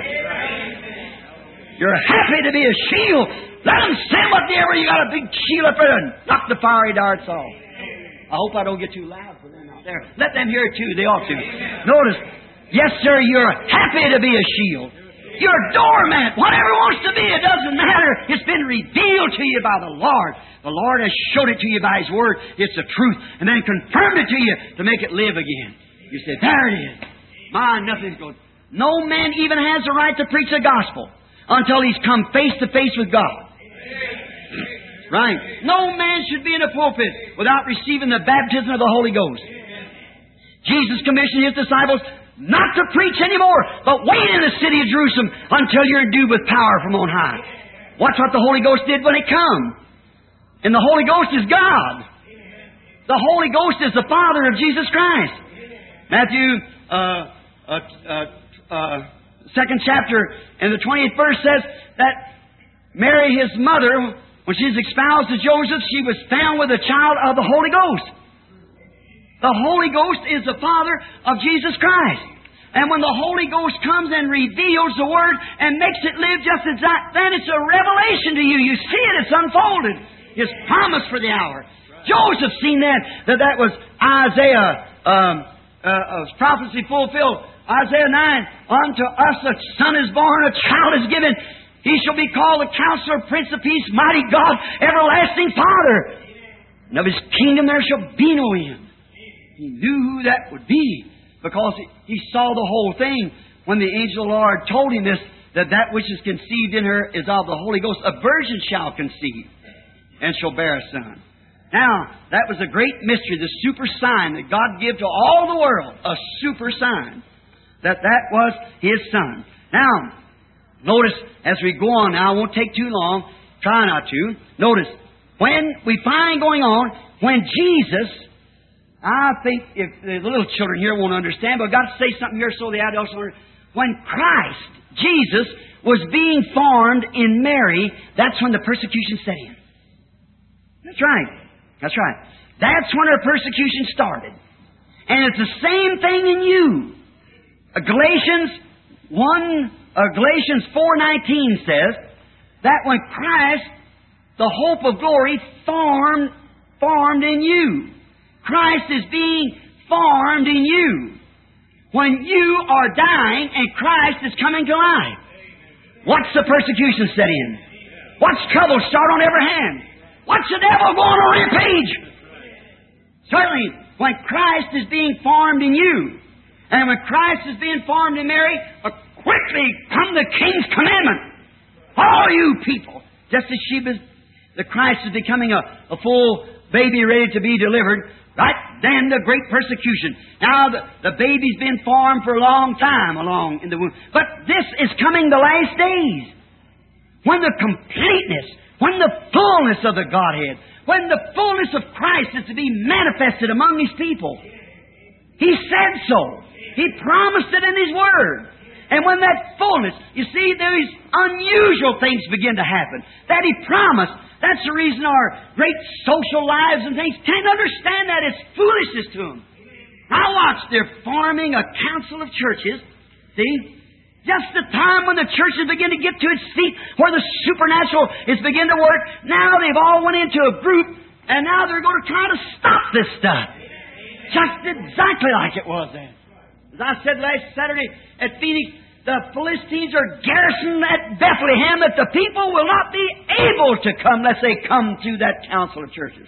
You're happy to be a shield. Let them send whatever. You got a big shield up there and knock the fiery darts off. I hope I don't get too loud for them out there. Let them hear it too. They ought to. Notice, yes, sir, you're happy to be a shield. You're a doormat. Whatever it wants to be, it doesn't matter. It's been revealed to you by the Lord. The Lord has showed it to you by His Word. It's the truth. And then confirmed it to you to make it live again. You say, there it is. My, nothing's good. No man even has the right to preach the gospel until he's come face to face with God. Right. No man should be in a pulpit without receiving the baptism of the Holy Ghost. Jesus commissioned His disciples not to preach anymore, but wait in the city of Jerusalem until you're endued with power from on high. Watch what the Holy Ghost did when it come. And the Holy Ghost is God. The Holy Ghost is the Father of Jesus Christ. Matthew, uh, uh, uh, uh, second chapter, and the twentieth verse says that Mary, His mother, when she was espoused to Joseph, she was found with a child of the Holy Ghost. The Holy Ghost is the Father of Jesus Christ. And when the Holy Ghost comes and reveals the Word and makes it live just as that, then it's a revelation to you. You see it, it's unfolded. It's promised for the hour. Joseph seen that, that that was Isaiah, um, uh, uh, prophecy fulfilled. Isaiah nine, unto us a son is born, a child is given. He shall be called the Counselor, Prince of Peace, Mighty God, Everlasting Father. And of His kingdom there shall be no end. He knew who that would be because he saw the whole thing when the angel of the Lord told him this, that that which is conceived in her is of the Holy Ghost. A virgin shall conceive and shall bear a son. Now, that was a great mystery, the super sign that God gave to all the world, a super sign, that that was His Son. Now, notice as we go on, now I won't take too long, try not to. Notice, when we find going on, when Jesus, I think if the little children here won't understand, but I've got to say something here so the adults will understand. When Christ, Jesus, was being formed in Mary, that's when the persecution set in. That's right. That's right. That's when her persecution started. And it's the same thing in you. Uh, Galatians one, uh, Galatians four nineteen says that when Christ, the hope of glory, formed formed in you. Christ is being formed in you. When you are dying and Christ is coming to life. What's the persecution set in? What's trouble start on every hand? What's the devil going on rampage? Certainly, when Christ is being formed in you, and when Christ is being formed in Mary, uh, quickly come the King's commandment. All you people, just as she was, the Christ is becoming a, a full baby ready to be delivered. Right then, the great persecution. Now, the, the baby's been formed for a long time along in the womb. But this is coming the last days. When the completeness, when the fullness of the Godhead, when the fullness of Christ is to be manifested among His people. He said so. He promised it in His Word. And when that fullness, you see, these unusual things begin to happen. That He promised. That's the reason our great social lives and things can't understand that. It's foolishness to them. Now watch, they're forming a council of churches. See? Just the time when the churches begin to get to its feet, where the supernatural is beginning to work, now they've all went into a group, and now they're going to try to stop this stuff. Just exactly like it was then. As I said last Saturday at Phoenix, the Philistines are garrisoned at Bethlehem that the people will not be able to come unless they come to that council of churches.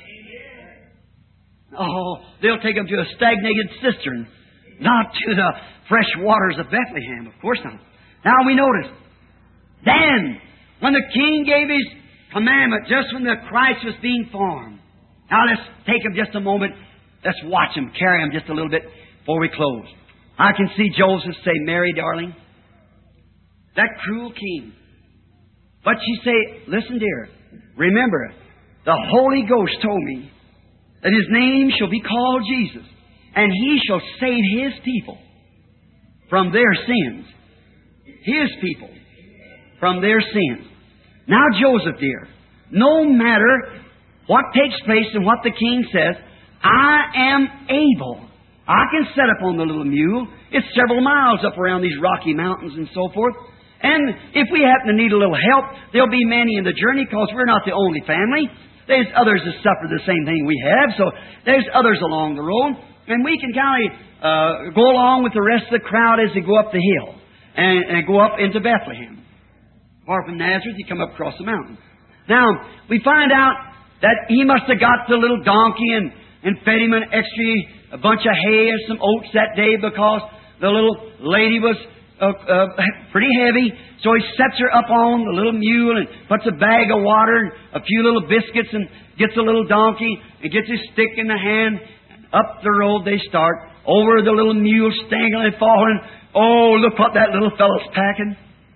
Oh, they'll take them to a stagnated cistern, not to the fresh waters of Bethlehem. Of course not. Now we notice, then, when the king gave his commandment, just when the Christ was being formed. Now let's take him just a moment. Let's watch him, carry him just a little bit before we close. I can see Joseph say, Mary, darling, that cruel king. But she say, listen, dear, remember, the Holy Ghost told me that His name shall be called Jesus, and He shall save His people from their sins. His people from their sins. Now, Joseph, dear, no matter what takes place and what the king says, I am able. I can set up on the little mule. It's several miles up around these rocky mountains and so forth. And if we happen to need a little help, there'll be many in the journey because we're not the only family. There's others that suffer the same thing we have, so there's others along the road. And we can kind of uh, go along with the rest of the crowd as they go up the hill and, and go up into Bethlehem. Far from Nazareth, you come up across the mountain. Now, we find out that he must have got the little donkey and, and fed him an extra a bunch of hay and some oats that day because the little lady was uh, uh, pretty heavy. So he sets her up on the little mule and puts a bag of water and a few little biscuits and gets a little donkey and gets his stick in the hand. And up the road they start, over the little mule, staggering and falling. Oh, look what that little fellow's packing.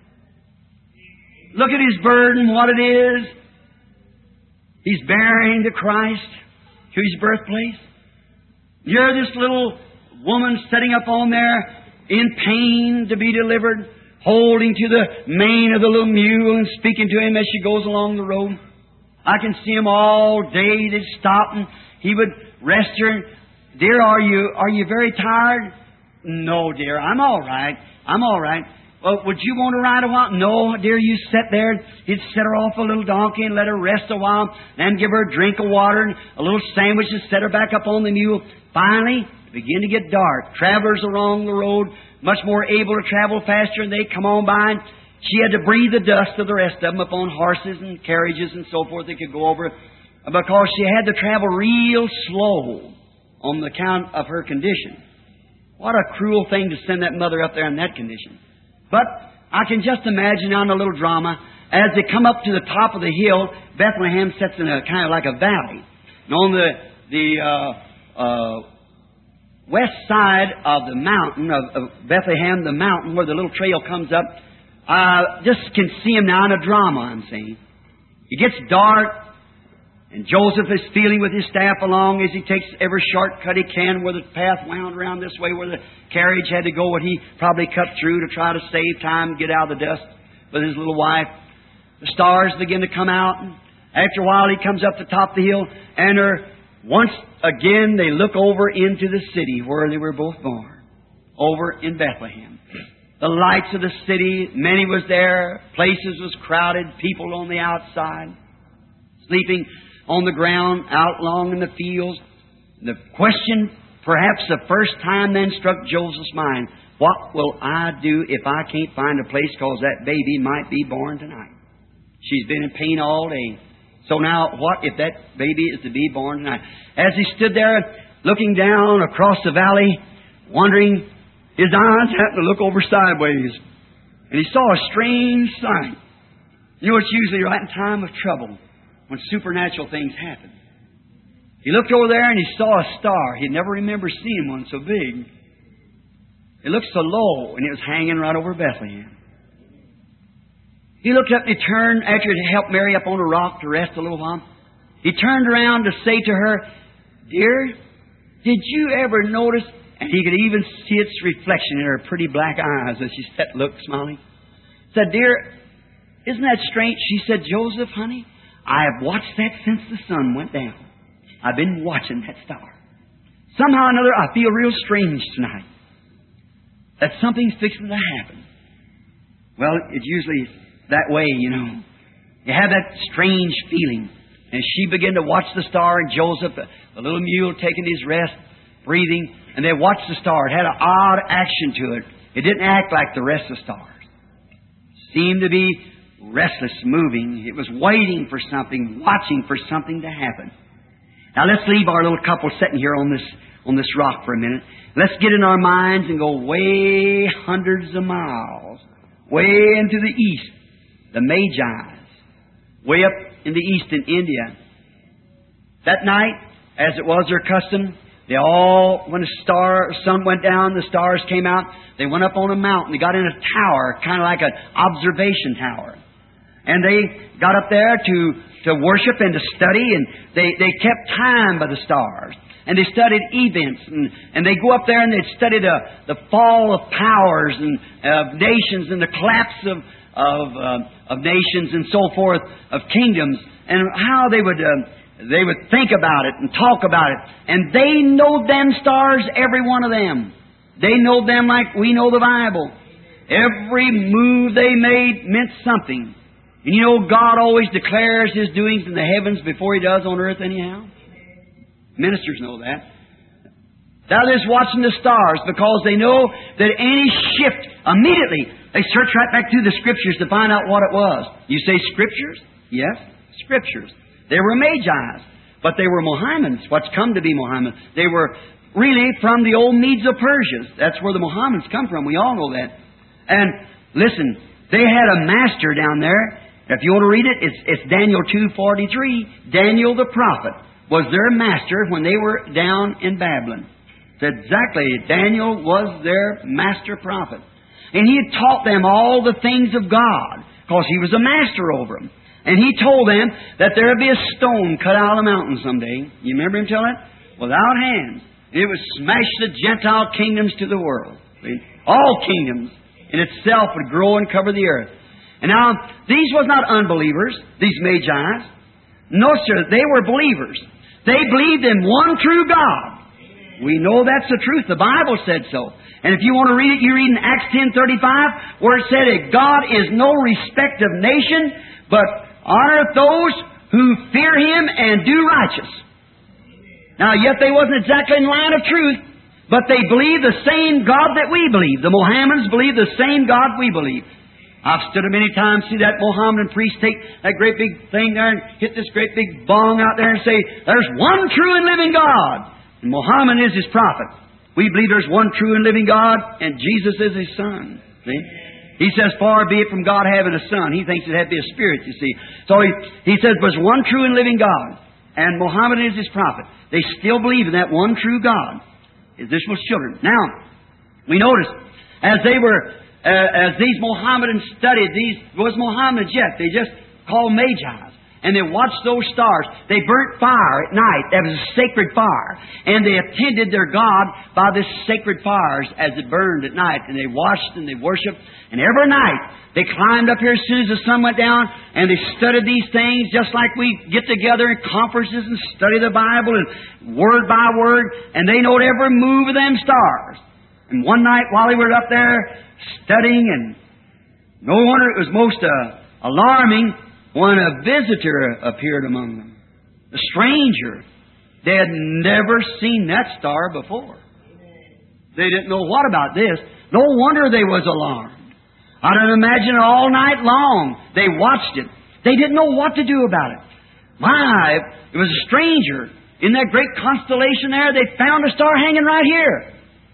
Look at his burden, what it is. He's bearing the Christ to His birthplace. You're this little woman sitting up on there in pain to be delivered, holding to the mane of the little mule and speaking to him as she goes along the road. I can see him all day. They'd stop and he would rest her. Dear, are you are you very tired? No, dear, I'm all right. I'm all right. Well, would you want to ride a while? No, dear, you sit there. He'd set her off a little donkey and let her rest a while, then give her a drink of water and a little sandwich and set her back up on the mule. Finally, it began to get dark. Travelers along the road, much more able to travel faster, and they come on by. And she had to breathe the dust of the rest of them upon horses and carriages and so forth. They could go over because she had to travel real slow on the account of her condition. What a cruel thing to send that mother up there in that condition. But I can just imagine on a little drama, as they come up to the top of the hill, Bethlehem sits in a kind of like a valley. And on the the uh, uh, west side of the mountain, of, of Bethlehem, the mountain where the little trail comes up, I just can see him now in a drama, I'm saying. It gets dark, and Joseph is feeling with his staff along as he takes every shortcut he can where the path wound around this way, where the carriage had to go, what he probably cut through to try to save time, get out of the dust with his little wife. The stars begin to come out, and after a while he comes up the top of the hill, and her, once again they look over into the city where they were both born, over in Bethlehem. The lights of the city, many was there, places was crowded, people on the outside, sleeping on the ground, out long in the fields. The question, perhaps the first time then struck Joseph's mind, what will I do if I can't find a place because that baby might be born tonight? She's been in pain all day. So now, what if that baby is to be born tonight? As he stood there looking down across the valley, wondering, his eyes happened to look over sideways, and he saw a strange sight. You know, it's usually right in time of trouble when supernatural things happen. He looked over there and he saw a star. He'd never remember seeing one so big. It looked so low, and it was hanging right over Bethlehem. He looked up and he turned, after he helped Mary up on a rock to rest a little while. He turned around to say to her, Dear, did you ever notice, and he could even see its reflection in her pretty black eyes as she sat looked smiling. Said, Dear, isn't that strange? She said, Joseph, honey, I have watched that since the sun went down. I've been watching that star. Somehow or another, I feel real strange tonight. That something's fixing to happen. Well, it's usually that way, you know. You have that strange feeling. And she began to watch the star, and Joseph, the little mule, taking his rest, breathing. and they watched the star. It had an odd action to it. It didn't act like the rest of the stars. It seemed to be restless, moving. It was waiting for something, watching for something to happen. Now let's leave our little couple sitting here on this on this rock for a minute. Let's get in our minds and go way hundreds of miles, way into the east, the Magi, way up in the east in India. That night, as it was their custom, they all, when the star, sun went down, the stars came out, they went up on a mountain. They got in a tower, kind of like an observation tower. And they got up there to, to worship and to study, and they, they kept time by the stars. And they studied events, and, and they go up there and they studied uh, the fall of powers and of nations and the collapse of of, uh, of nations and so forth, of kingdoms, and how they would uh, they would think about it and talk about it. And they know them stars, every one of them. They know them like we know the Bible. Every move they made meant something. And you know, God always declares His doings in the heavens before He does on earth anyhow. Ministers know that. Now they're just watching the stars because they know that any shift, immediately, they search right back through the Scriptures to find out what it was. You say Scriptures? Yes, Scriptures. They were Magi's, but they were Mohammedans, what's come to be Mohammed. They were really from the old Medes of Persia. That's where the Mohammedans come from. We all know that. And listen, they had a master down there. If you want to read it, it's, it's Daniel two forty-three. Daniel the prophet was their master when they were down in Babylon. It's exactly, Daniel was their master prophet. And he had taught them all the things of God, because he was a master over them. And he told them that there would be a stone cut out of the mountain someday. You remember him telling it? Without hands. It would smash the Gentile kingdoms to the world. See? All kingdoms in itself would grow and cover the earth. And now, these was not unbelievers, these Magi's. No, sir, they were believers. They believed in one true God. We know that's the truth. The Bible said so. And if you want to read it, you read in Acts ten thirty-five, where it said that God is no respect of nation, but honoreth those who fear Him and do righteous. Now, yet they wasn't exactly in line of truth, but they believe the same God that we believe. The Mohammedans believe the same God we believe. I've stood many times, see that Mohammedan priest take that great big thing there and hit this great big bong out there and say, there's one true and living God. And Muhammad is His prophet. We believe there's one true and living God, and Jesus is His Son. See? He says, far be it from God having a son. He thinks it had to be a spirit, you see. So he, he says, there's one true and living God, and Muhammad is His prophet. They still believe in that one true God. This was children. Now, we notice, as they were... Uh, as these Mohammedans studied, these was Mohammedans yet. They just called Magi's. And they watched those stars. They burnt fire at night. That was a sacred fire. And they attended their God by this sacred fires as it burned at night. And they watched and they worshiped. And every night they climbed up here as soon as the sun went down, and they studied these things just like we get together in conferences and study the Bible and word by word. And they knowed every move of them stars. And one night while they were up there studying, and no wonder it was most uh, alarming when a visitor appeared among them. A stranger. They had never seen that star before. They didn't know what about this. No wonder they was alarmed. I don't imagine all night long they watched it. They didn't know what to do about it. My, it was a stranger. In that great constellation there, they found a star hanging right here.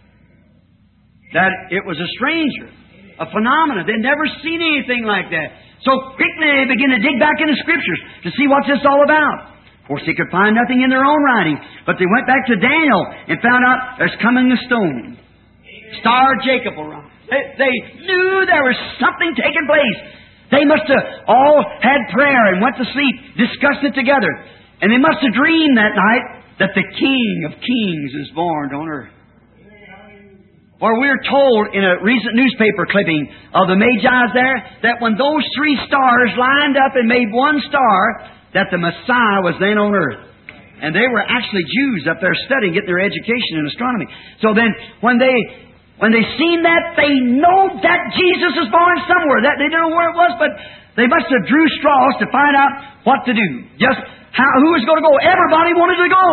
That it was a stranger, a phenomenon. They'd never seen anything like that. So quickly they began to dig back into Scriptures to see what's this all about. Of course, they could find nothing in their own writing, but they went back to Daniel and found out there's coming a stone. Star Jacob will rise. They, they knew there was something taking place. They must have all had prayer and went to sleep, discussed it together. And they must have dreamed that night that the King of Kings is born on earth. Or we're told in a recent newspaper clipping of the Magi's there that when those three stars lined up and made one star, that the Messiah was then on earth. And they were actually Jews up there studying, getting their education in astronomy. So then when they when they seen that, they know that Jesus is born somewhere. That they didn't know where it was, but they must have drew straws to find out what to do. Just how, who was going to go. Everybody wanted to go.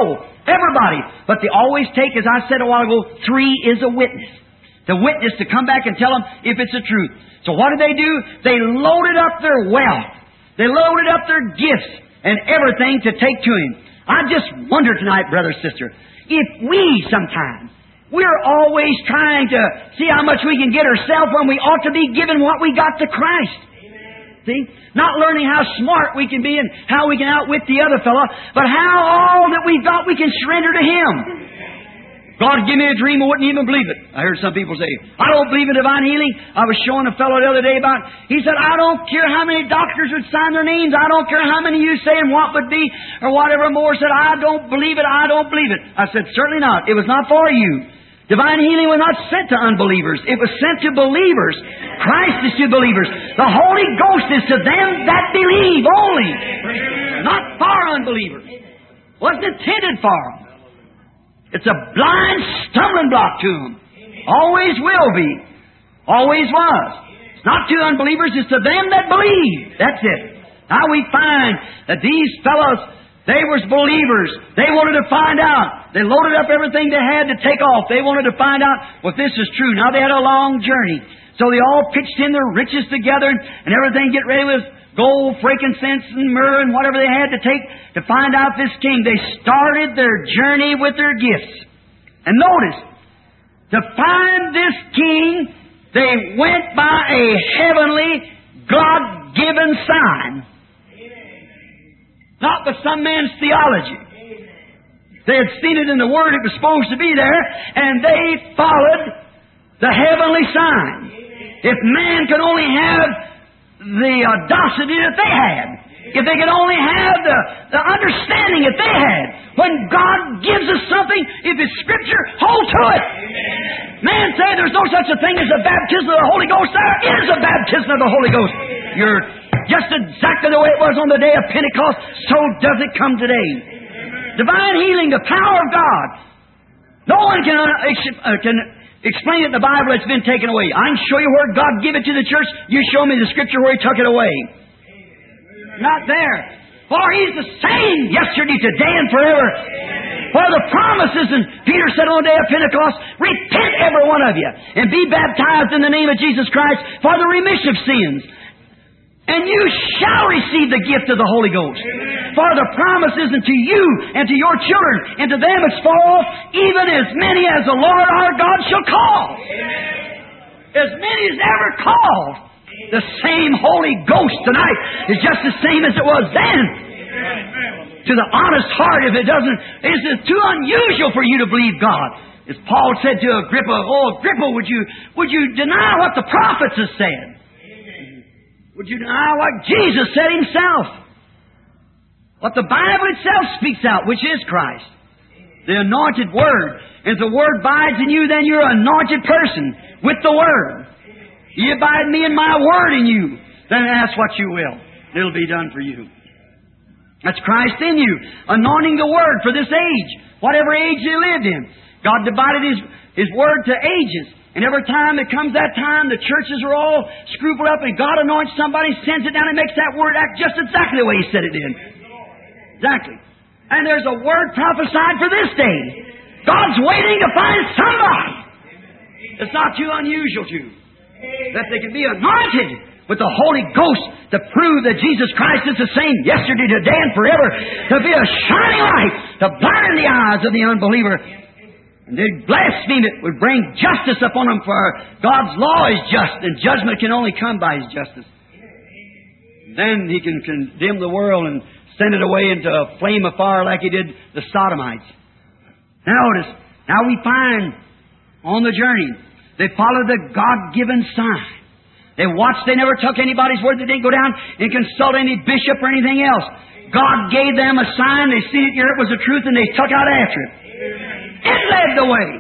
Everybody. But they always take, as I said a while ago, three is a witness. The witness to come back and tell them if it's the truth. So what did they do? They loaded up their wealth. They loaded up their gifts and everything to take to Him. I just wonder tonight, brother, sister, if we sometimes, we're always trying to see how much we can get ourselves when we ought to be giving what we got to Christ. Amen. See? Not learning how smart we can be and how we can outwit the other fellow, but how all that we've got we can surrender to Him. God give me a dream, I wouldn't even believe it. I heard some people say, I don't believe in divine healing. I was showing a fellow the other day about, he said, I don't care how many doctors would sign their names. I don't care how many you say and what would be, or whatever more. Said, I don't believe it. I don't believe it. I said, certainly not. It was not for you. Divine healing was not sent to unbelievers. It was sent to believers. Christ is to believers. The Holy Ghost is to them that believe only. Not for unbelievers. Wasn't intended for them. It's a blind stumbling block to them. Always will be. Always was. It's not to unbelievers, it's to them that believe. That's it. Now we find that these fellows, they were believers. They wanted to find out. They loaded up everything they had to take off. They wanted to find out if this is true. Now they had a long journey. So they all pitched in their riches together and everything get ready with gold, frankincense, and myrrh, and whatever they had to take to find out this king. They started their journey with their gifts. And notice, to find this king, they went by a heavenly, God-given sign. Not by some man's theology. They had seen it in the Word, it was supposed to be there, and they followed the heavenly sign. If man could only have the audacity that they had, if they could only have the, the understanding that they had, when God gives us something, if it's Scripture, hold to it. Man say there's no such a thing as a baptism of the Holy Ghost. There is a baptism of the Holy Ghost. You're just exactly the way it was on the day of Pentecost, so does it come today. Divine healing, the power of God. No one can, uh, can explain it in the Bible. It's been taken away. I can show you where God gave it to the church. You show me the Scripture where He took it away. Not there. For He's the same yesterday, today, and forever. For the promises, and Peter said on the day of Pentecost, repent every one of you, and be baptized in the name of Jesus Christ for the remission of sins. And you shall receive the gift of the Holy Ghost. For the promise is unto you and to your children, and to them as far off, even as many as the Lord our God shall call. As many as ever called. The same Holy Ghost tonight is just the same as it was then. To the honest heart, if it doesn't, is it too unusual for you to believe God? As Paul said to Agrippa, oh Agrippa, would you, would you deny what the prophets have said? Would you deny what Jesus said Himself? What the Bible itself speaks out, which is Christ. The anointed Word. If the Word abides in you, then you're an anointed person with the Word. You abide in me and my Word in you. Then ask what you will. It'll be done for you. That's Christ in you. Anointing the Word for this age. Whatever age you lived in. God divided His, His Word to ages. And every time it comes that time, the churches are all scrupled up and God anoints somebody, sends it down and makes that Word act just exactly the way He said it did. Exactly. And there's a Word prophesied for this day. God's waiting to find somebody. It's not too unusual to that they can be anointed with the Holy Ghost to prove that Jesus Christ is the same yesterday, today, and forever. To be a shining light, to blind the eyes of the unbeliever. And they'd blaspheme it, would bring justice upon them, for God's law is just, and judgment can only come by His justice. Then He can condemn the world and send it away into a flame of fire like He did the Sodomites. Now notice, now we find on the journey, they followed the God-given sign. They watched, they never took anybody's word. They didn't go down and consult any bishop or anything else. God gave them a sign, they seen it here, it was the truth, and they took out after it. It led the way.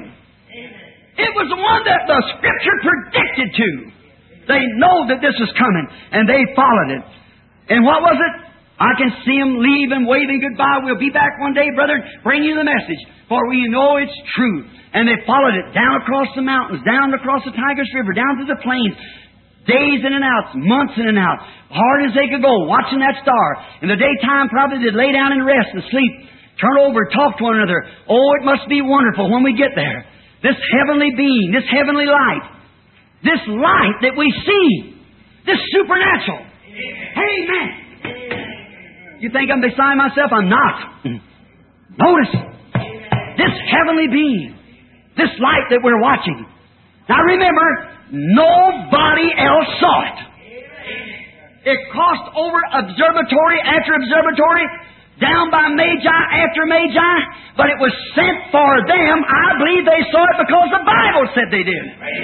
It was the one that the Scripture predicted to. They know that this was coming, and they followed it. And what was it? I can see them leave and waving goodbye. We'll be back one day, brother, bring you the message. For we know it's true. And they followed it down across the mountains, down across the Tigris River, down to the plains. Days in and out, months in and out. Hard as they could go, watching that star. In the daytime, probably they'd lay down and rest and sleep. turn over, talk to one another. Oh, it must be wonderful when we get there. This heavenly being, this heavenly light, this light that we see, this supernatural. Amen. You think I'm beside myself? I'm not. Notice, this heavenly being, this light that we're watching. Now remember, nobody else saw it. It crossed over observatory after observatory, down by Magi after Magi, but it was sent for them. I believe they saw it because the Bible said they did.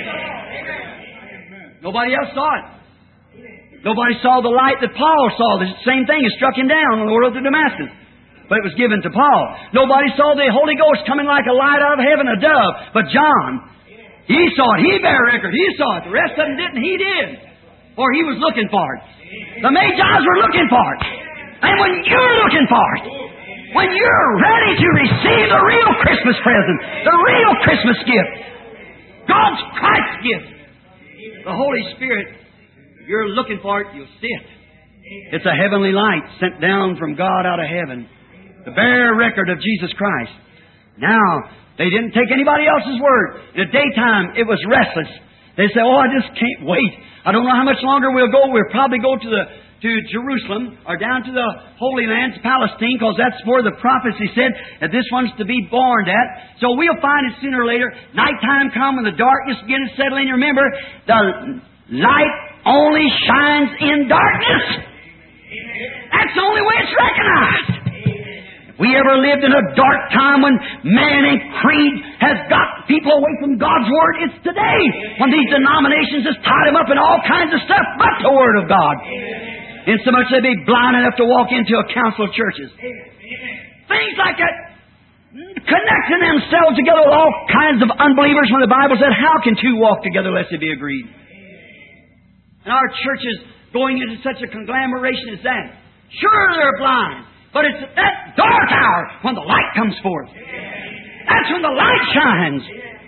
Nobody else saw it. Nobody saw the light that Paul saw. The same thing. It struck him down on the road to Damascus. But it was given to Paul. Nobody saw the Holy Ghost coming like a light out of heaven, a dove. But John, he saw it. He bare record. He saw it. The rest of them didn't. He did. For he was looking for it. The Magi's were looking for it. And when you're looking for it, when you're ready to receive the real Christmas present, the real Christmas gift, God's Christ gift, the Holy Spirit, if you're looking for it, you'll see it. It's a heavenly light sent down from God out of heaven. The bare record of Jesus Christ. Now, they didn't take anybody else's word. In the daytime, it was restless. They say, oh, I just can't wait. I don't know how much longer we'll go. We'll probably go to the to Jerusalem or down to the Holy Lands, Palestine, because that's where the prophecy said that this one's to be born at. So we'll find it sooner or later. Nighttime come when the darkness begins to settle in. Remember, the light only shines in darkness. That's the only way it's recognized. If we ever lived in a dark time when man and creed has got people away from God's Word, it's today when these denominations has tied them up in all kinds of stuff but the Word of God. Insomuch they be blind enough to walk into a council of churches. Things like that, connecting themselves together with all kinds of unbelievers when the Bible said, how can two walk together unless they be agreed? And our churches going into such a conglomeration as that. Sure, they're blind, but it's at that dark hour when the light comes forth. That's when the light shines.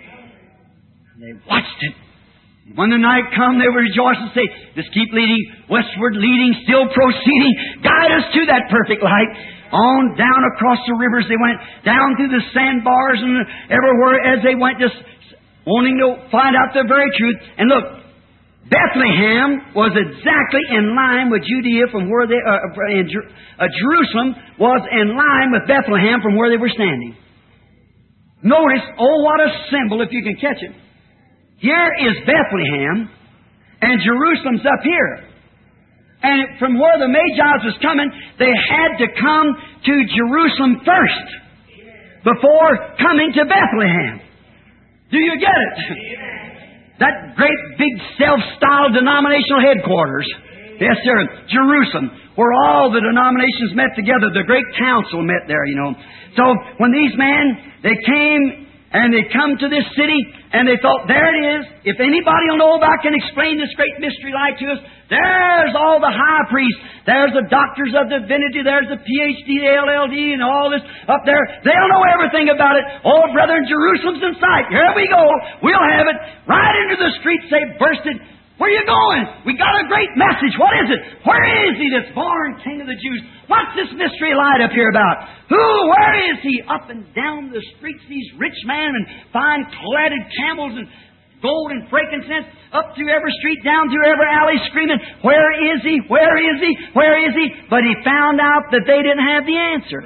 And they watched it. When the night come, they would rejoice and say, just keep leading, westward leading, still proceeding. Guide us to that perfect light. On down across the rivers they went, down through the sandbars and everywhere as they went, just wanting to find out the very truth. And look, Bethlehem was exactly in line with Judea from where they, uh, in Jer- uh, Jerusalem was in line with Bethlehem from where they were standing. Notice, oh, what a symbol if you can catch it. Here is Bethlehem, and Jerusalem's up here. And from where the Magi's was coming, they had to come to Jerusalem first before coming to Bethlehem. Do you get it? That great big self-styled denominational headquarters. Yes, sir. Jerusalem, where all the denominations met together. The great council met there, you know. So when these men, they came and they come to this city and they thought, there it is. If anybody will know about, can explain this great mystery light to us, there's all the high priests. There's the doctors of divinity. There's the P H D, L L D, and all this up there. They'll know everything about it. Oh, brethren, Jerusalem's in sight. Here we go. We'll have it. Right into the streets they bursted. Where are you going? We got a great message. What is it? Where is he that's born King of the Jews? What's this mystery light up here about? Who? Where is he? Up and down the streets, these rich men and fine cladded camels and gold and frankincense, up through every street, down through every alley, screaming, where is he? Where is he? Where is he? But he found out that they didn't have the answer.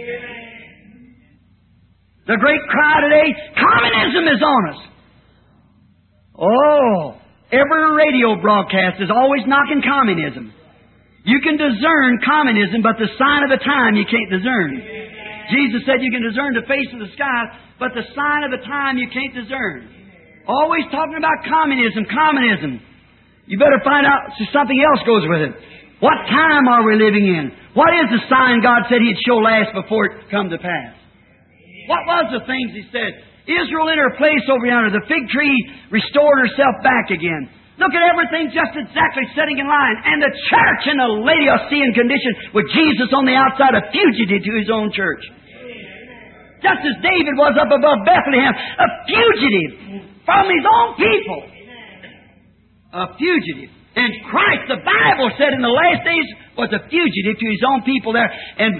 The great cry today, communism is on us. Oh, every radio broadcast is always knocking communism. You can discern communism, but the sign of the time you can't discern. Jesus said you can discern the face of the sky, but the sign of the time you can't discern. Always talking about communism, communism. You better find out so something else goes with it. What time are we living in? What is the sign God said He'd show last before it come to pass? What was the things He said? Israel in her place over yonder. The fig tree restored herself back again. Look at everything just exactly setting in line. And the church in the Laodicean condition with Jesus on the outside, a fugitive to His own church. Just as David was up above Bethlehem, a fugitive from his own people. A fugitive. And Christ, the Bible said in the last days, was a fugitive to His own people there. And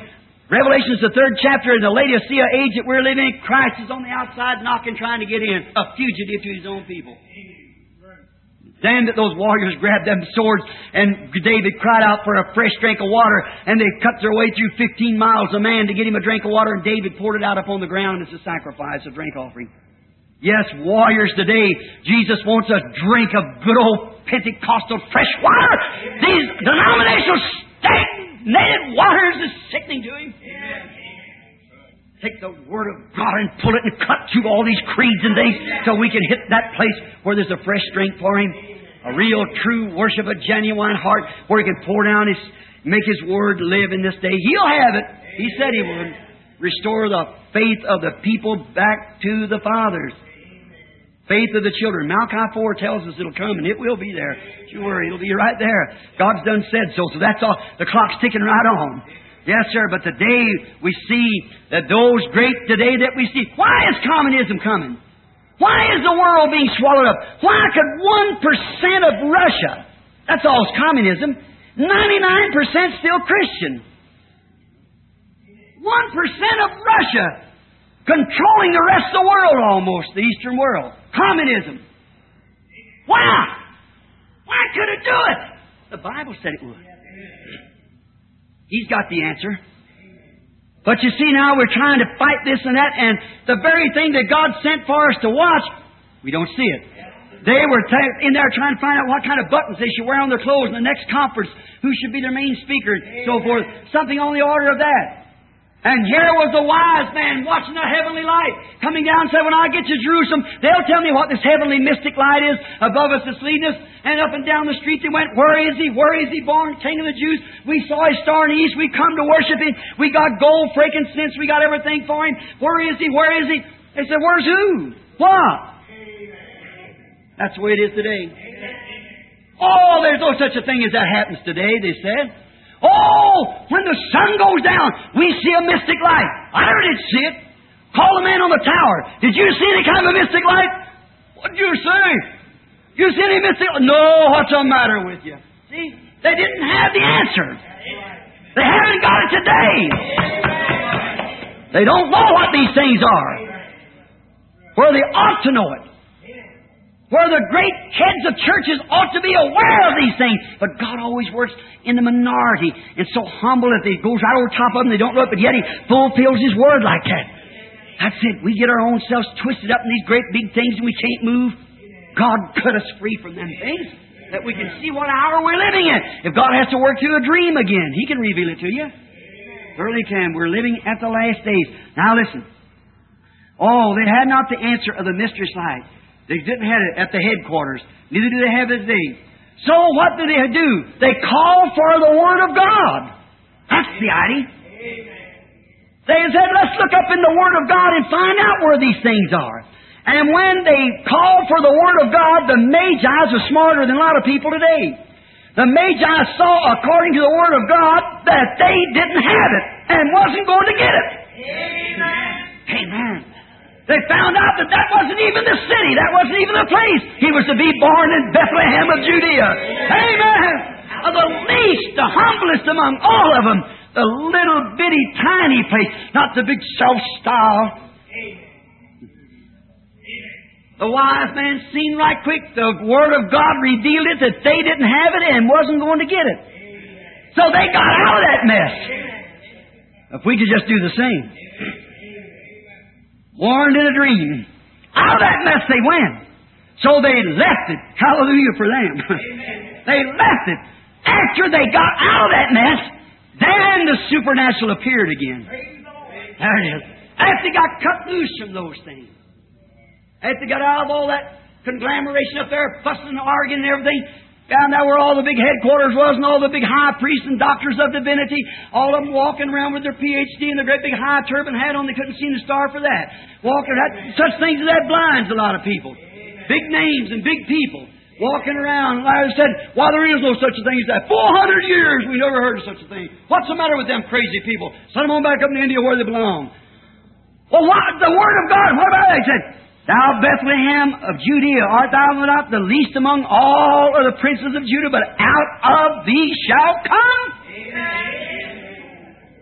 Revelation is the third chapter in the Laodicea age that we're living in. Christ is on the outside knocking, trying to get in, a fugitive to His own people. Then those warriors grabbed them swords, and David cried out for a fresh drink of water, and they cut their way through fifteen miles a man to get him a drink of water, and David poured it out upon the ground as a sacrifice, a drink offering. Yes, warriors today, Jesus wants a drink of good old Pentecostal fresh water. These denominational stagnated waters is sickening to him. Take the Word of God and pull it and cut through all these creeds and things so we can hit that place where there's a fresh drink for Him. A real, true worship, a genuine heart where He can pour down His, make His Word live in this day. He'll have it. He said He would. Restore the faith of the people back to the fathers. Faith of the children. Malachi four tells us it'll come, and it will be there. Don't you worry, it'll be right there. God's done said so, so that's all. The clock's ticking right on. Yes, sir, but today we see that those great today that we see. Why is communism coming? Why is the world being swallowed up? Why could one percent of Russia, that's all communism, ninety-nine percent still Christian. one percent of Russia controlling the rest of the world almost, the Eastern world. Communism. Why? Why could it do it? The Bible said it would. He's got the answer. But you see now we're trying to fight this and that, and the very thing that God sent for us to watch, we don't see it. They were t- in there trying to find out what kind of buttons they should wear on their clothes in the next conference, who should be their main speaker, and so forth. Something on the order of that. And here was the wise man watching the heavenly light coming down and said, when I get to Jerusalem, they'll tell me what this heavenly mystic light is above us that's leading us. And up and down the street they went, where is He? Where is He born? King of the Jews. We saw His star in the east. We come to worship Him. We got gold, frankincense. We got everything for Him. Where is He? Where is He? They said, where's who? What? That's the way it is today. Oh, there's no such a thing as that happens today, they said. Oh, when the sun goes down, we see a mystic light. I never did see it. Call the man on the tower. Did you see any kind of a mystic light? What did you say? You see any mystic light? No, what's the matter with you? See, they didn't have the answer. They haven't got it today. They don't know what these things are. Where they ought to know it. Where the great heads of churches ought to be aware of these things. But God always works in the minority. And so humble that He goes right over top of them. They don't know it, but yet He fulfills His word like that. That's it. We get our own selves twisted up in these great big things and we can't move. God cut us free from them things, that we can see what hour we're living in. If God has to work through a dream again, He can reveal it to you. Certainly can. We're living at the last days. Now listen. Oh, they had not the answer of the mystery light. They didn't have it at the headquarters. Neither do they have it today. So what do they do? They call for the Word of God. That's the idea. They said, let's look up in the Word of God and find out where these things are. And when they called for the Word of God, the Magi are smarter than a lot of people today. The Magi saw, according to the Word of God, that they didn't have it and wasn't going to get it. Amen. Amen. They found out that that wasn't even the city. That wasn't even the place. He was to be born in Bethlehem of Judea. Amen. Of the least, the humblest among all of them. The little bitty tiny place. Not the big self-style. The wise man seen right quick. The Word of God revealed it that they didn't have it and wasn't going to get it. So they got out of that mess. If we could just do the same. Warned in a dream. Out of that mess they went. So they left it. Hallelujah for them. They left it. After they got out of that mess, then the supernatural appeared again. There it is. After they got cut loose from those things. After they got out of all that conglomeration up there, fussing and arguing and everything, down there where all the big headquarters was and all the big high priests and doctors of divinity, all of them walking around with their P H D and their great big high turban hat on. They couldn't see the star for that. Walking that, such things as that blinds a lot of people. Big names and big people walking around. Like I said, why there is no such a thing as that. four hundred years we never heard of such a thing. What's the matter with them crazy people? Send them on back up to India where they belong. Well, what? The Word of God, what about it? He said, Thou Bethlehem of Judea, art thou not the least among all of the princes of Judah, but out of thee shall come? Amen.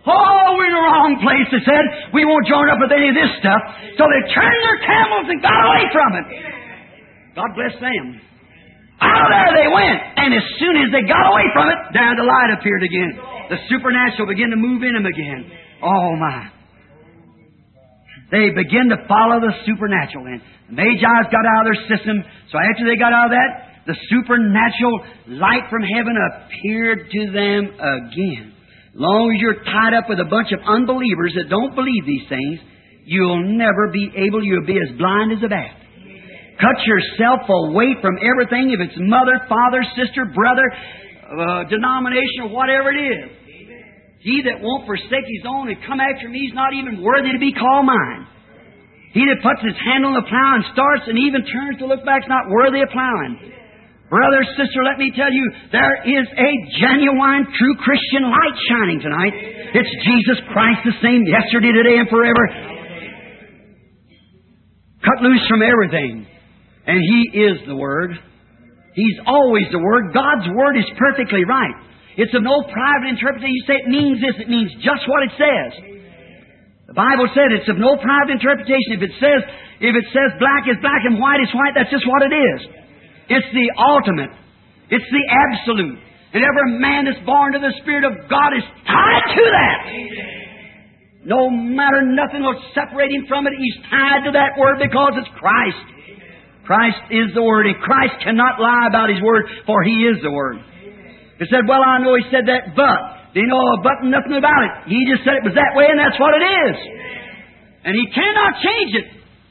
Oh, we're in the wrong place, they said. We won't join up with any of this stuff. So they turned their camels and got away from it. God bless them. Out of there they went. And as soon as they got away from it, there the light appeared again. The supernatural began to move in them again. Oh, my. They began to follow the supernatural then. The Magi's got out of their system. So after they got out of that, the supernatural light from heaven appeared to them again. As long as you're tied up with a bunch of unbelievers that don't believe these things, you'll never be able, you'll be as blind as a bat. Cut yourself away from everything, if it's mother, father, sister, brother, uh, denomination, or whatever it is. He that won't forsake his own and come after me, he's not even worthy to be called mine. He that puts his hand on the plow and starts and even turns to look back is not worthy of plowing. Brother, sister, let me tell you, there is a genuine, true Christian light shining tonight. It's Jesus Christ, the same yesterday, today, and forever. Cut loose from everything. And He is the Word. He's always the Word. God's Word is perfectly right. It's of no private interpretation. You say it means this, it means just what it says. The Bible said it's of no private interpretation. If it says, if it says black is black and white is white, that's just what it is. It's the ultimate. It's the absolute. And every man that's born to the Spirit of God is tied to that. No matter, nothing will separate him from it. He's tied to that Word because it's Christ. Christ is the Word, and Christ cannot lie about His Word, for He is the Word. He said, well, I know He said that, but, do you know a but nothing about it? He just said it was that way, and that's what it is. And He cannot change it.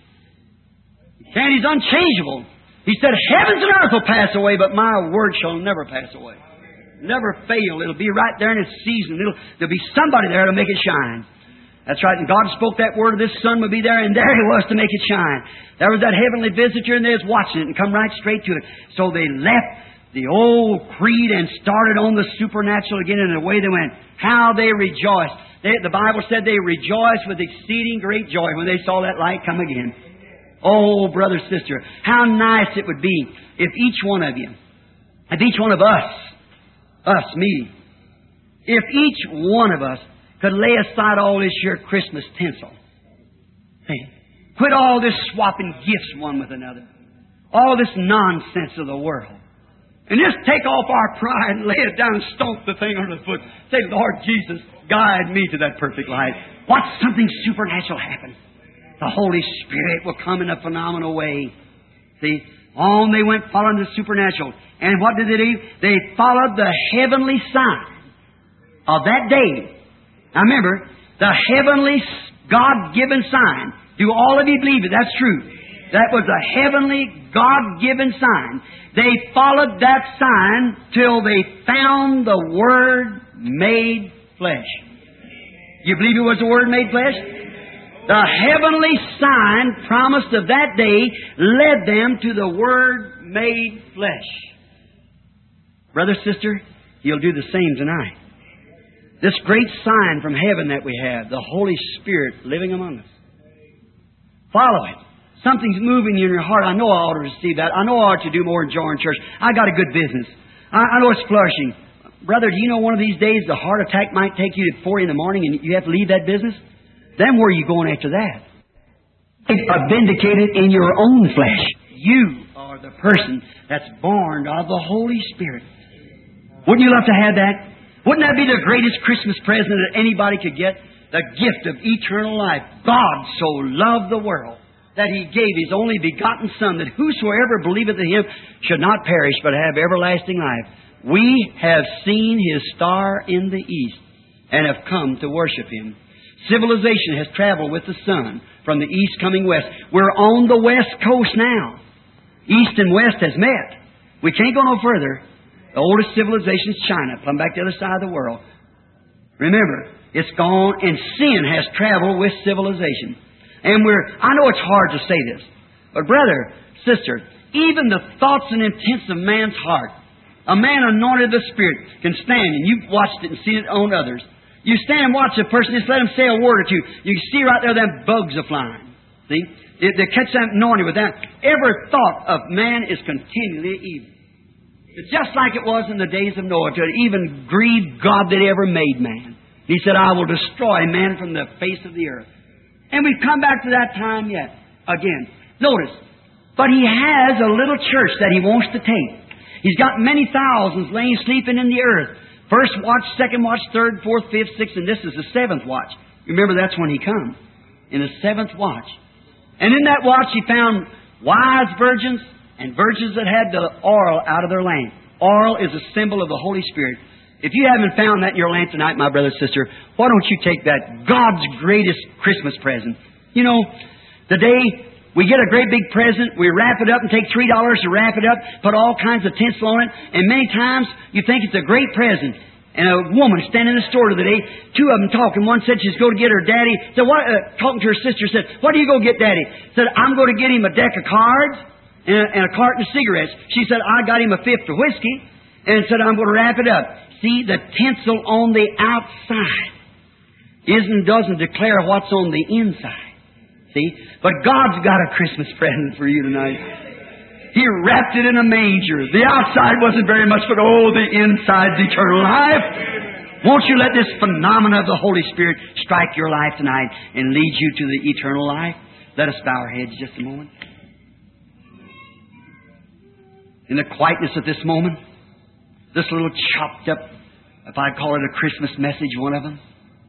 He can't, He's unchangeable. He said, heavens and earth will pass away, but my Word shall never pass away. Never fail. It'll be right there in its season. It'll, there'll be somebody there to make it shine. That's right. And God spoke that word, this sun would be there, and there He was to make it shine. There was that heavenly visitor, and they was watching it and come right straight to it. So they left the old creed and started on the supernatural again, and away they went. How they rejoiced. They, the Bible said they rejoiced with exceeding great joy when they saw that light come again. Oh, brother, sister, how nice it would be if each one of you, if each one of us, us, me, if each one of us could lay aside all this here Christmas tinsel. Hey, quit all this swapping gifts one with another. All this nonsense of the world. And just take off our pride and lay it down and stomp the thing under the foot. Say, Lord Jesus, guide me to that perfect light. Watch something supernatural happen. The Holy Spirit will come in a phenomenal way. See, on they went following the supernatural. And what did they do? They followed the heavenly sign of that day. Now remember, the heavenly God-given sign. Do all of you believe it? That's true. That was a heavenly God-given sign. They followed that sign till they found the Word made flesh. You believe it was the Word made flesh? The heavenly sign promised of that day led them to the Word made flesh. Brother, sister, He'll do the same tonight. This great sign from heaven that we have, the Holy Spirit living among us. Follow it. Something's moving you in your heart. I know I ought to receive that. I know I ought to do more in join church. I got a good business. I, I know it's flourishing. Brother, do you know one of these days the heart attack might take you at four in the morning and you have to leave that business? Then where are you going after that? You are vindicated in your own flesh. You are the person that's born of the Holy Spirit. Wouldn't you love to have that? Wouldn't that be the greatest Christmas present that anybody could get? The gift of eternal life. God so loved the world that He gave His only begotten Son, that whosoever believeth in Him should not perish but have everlasting life. We have seen His star in the east and have come to worship Him. Civilization has traveled with the sun from the east coming west. We're on the west coast now. East and west has met. We can't go no further. The oldest civilization is China, come back to the other side of the world. Remember, it's gone, and sin has traveled with civilization. And we're, I know it's hard to say this, but brother, sister, even the thoughts and intents of man's heart, a man anointed of the Spirit can stand, and you've watched it and seen it on others. You stand and watch a person, just let them say a word or two. You see right there, them bugs are flying. See? They, they catch that anointing with that. Every thought of man is continually evil. It's just like it was in the days of Noah, to even grieve God that ever made man. He said, I will destroy man from the face of the earth. And we've come back to that time yet. Again. Notice. But He has a little church that He wants to take. He's got many thousands laying sleeping in the earth. First watch, second watch, third, fourth, fifth, sixth, and this is the seventh watch. Remember, that's when He comes. In the seventh watch. And in that watch He found wise virgins and virgins that had the oil out of their lamp. Oil is a symbol of the Holy Spirit. If you haven't found that in your lamp tonight, my brother, sister, why don't you take that God's greatest Christmas present? You know, the day we get a great big present, we wrap it up and take three dollars to wrap it up, put all kinds of tinsel on it, and many times you think it's a great present. And a woman standing in the store the other day, two of them talking. One said she's going to get her daddy. Said, what, uh, talking to her sister, said, what do you go get daddy? Said, I'm going to get him a deck of cards and a, and a carton of cigarettes. She said, I got him a fifth of whiskey, and said, I'm going to wrap it up. See, the tinsel on the outside isn't doesn't declare what's on the inside. See? But God's got a Christmas present for you tonight. He wrapped it in a manger. The outside wasn't very much, but oh, the inside's eternal life. Won't you let this phenomena of the Holy Spirit strike your life tonight and lead you to the eternal life? Let us bow our heads just a moment. In the quietness of this moment, this little chopped up, if I'd call it a Christmas message, one of them.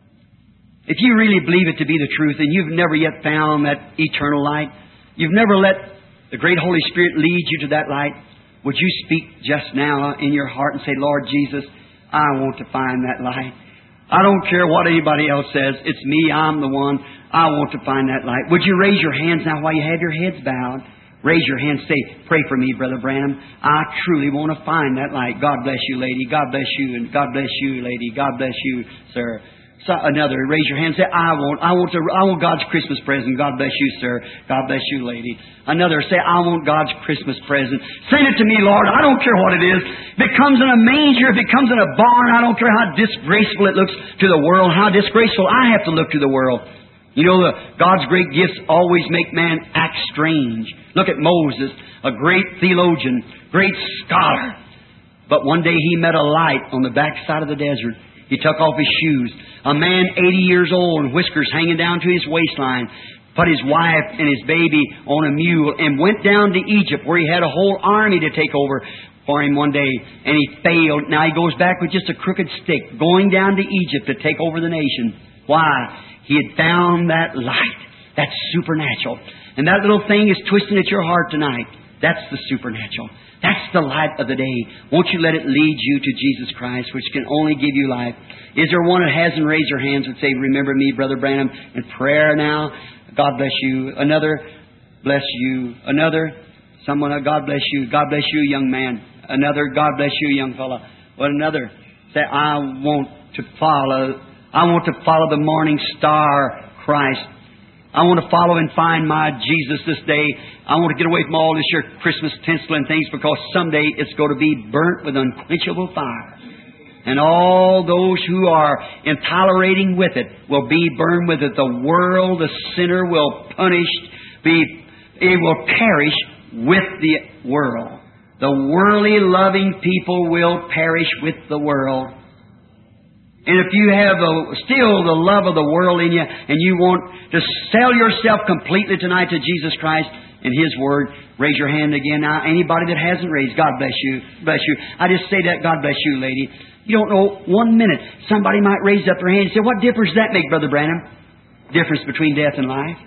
If you really believe it to be the truth and you've never yet found that eternal light, you've never let the great Holy Spirit lead you to that light, would you speak just now in your heart and say, Lord Jesus, I want to find that light. I don't care what anybody else says. It's me. I'm the one. I want to find that light. Would you raise your hands now while you have your heads bowed? Raise your hand, say, pray for me, Brother Branham. I truly want to find that light. God bless you, lady. God bless you, and God bless you, lady. God bless you, sir. So another, raise your hand, say, I want, I want to, I want God's Christmas present. God bless you, sir. God bless you, lady. Another, say, I want God's Christmas present. Send it to me, Lord. I don't care what it is. If it comes in a manger, if it comes in a barn, I don't care how disgraceful it looks to the world, how disgraceful I have to look to the world. You know, the, God's great gifts always make man act strange. Look at Moses, a great theologian, great scholar. But one day he met a light on the backside of the desert. He took off his shoes. A man eighty years old and whiskers hanging down to his waistline put his wife and his baby on a mule and went down to Egypt where he had a whole army to take over for him one day. And he failed. Now he goes back with just a crooked stick going down to Egypt to take over the nation. Why? He had found that light. That's supernatural. And that little thing is twisting at your heart tonight. That's the supernatural. That's the light of the day. Won't you let it lead you to Jesus Christ, which can only give you life? Is there one that hasn't raised their hands and say, remember me, Brother Branham, in prayer now? God bless you. Another, bless you. Another, someone, God bless you. God bless you, young man. Another, God bless you, young fellow. But another, say, I want to follow, I want to follow the morning star, Christ. I want to follow and find my Jesus this day. I want to get away from all this here Christmas tinsel and things, because someday it's going to be burnt with unquenchable fire. And all those who are intolerating with it will be burned with it. The world, the sinner, will punish, be, it will perish with the world. The worldly loving people will perish with the world. And if you have a, still the love of the world in you, and you want to sell yourself completely tonight to Jesus Christ and His Word, raise your hand again. Now, anybody that hasn't raised, God bless you. Bless you. I just say that, God bless you, lady. You don't know one minute. Somebody might raise up their hand and say, what difference does that make, Brother Branham? Difference between death and life.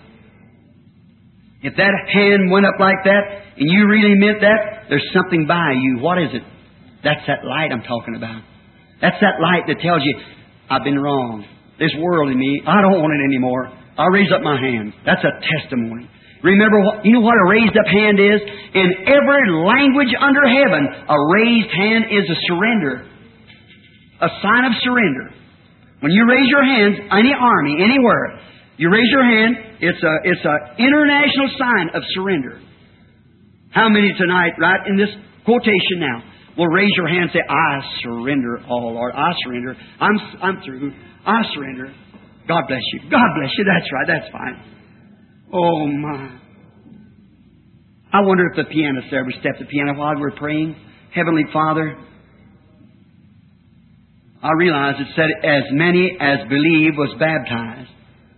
If that hand went up like that, and you really meant that, there's something by you. What is it? That's that light I'm talking about. That's that light that tells you, I've been wrong. This world in me, I don't want it anymore. I'll raise up my hand. That's a testimony. Remember, what, you know what a raised up hand is? In every language under heaven, a raised hand is a surrender. A sign of surrender. When you raise your hands, any army, anywhere, you raise your hand, it's a it's a international sign of surrender. How many tonight, right in this quotation now, will raise your hand and say, I surrender all, Lord. I surrender. I'm I'm through. I surrender. God bless you. God bless you. That's right. That's fine. Oh, my. I wonder if the pianist there would step the piano while we're praying. Heavenly Father, I realized it said, as many as believe was baptized.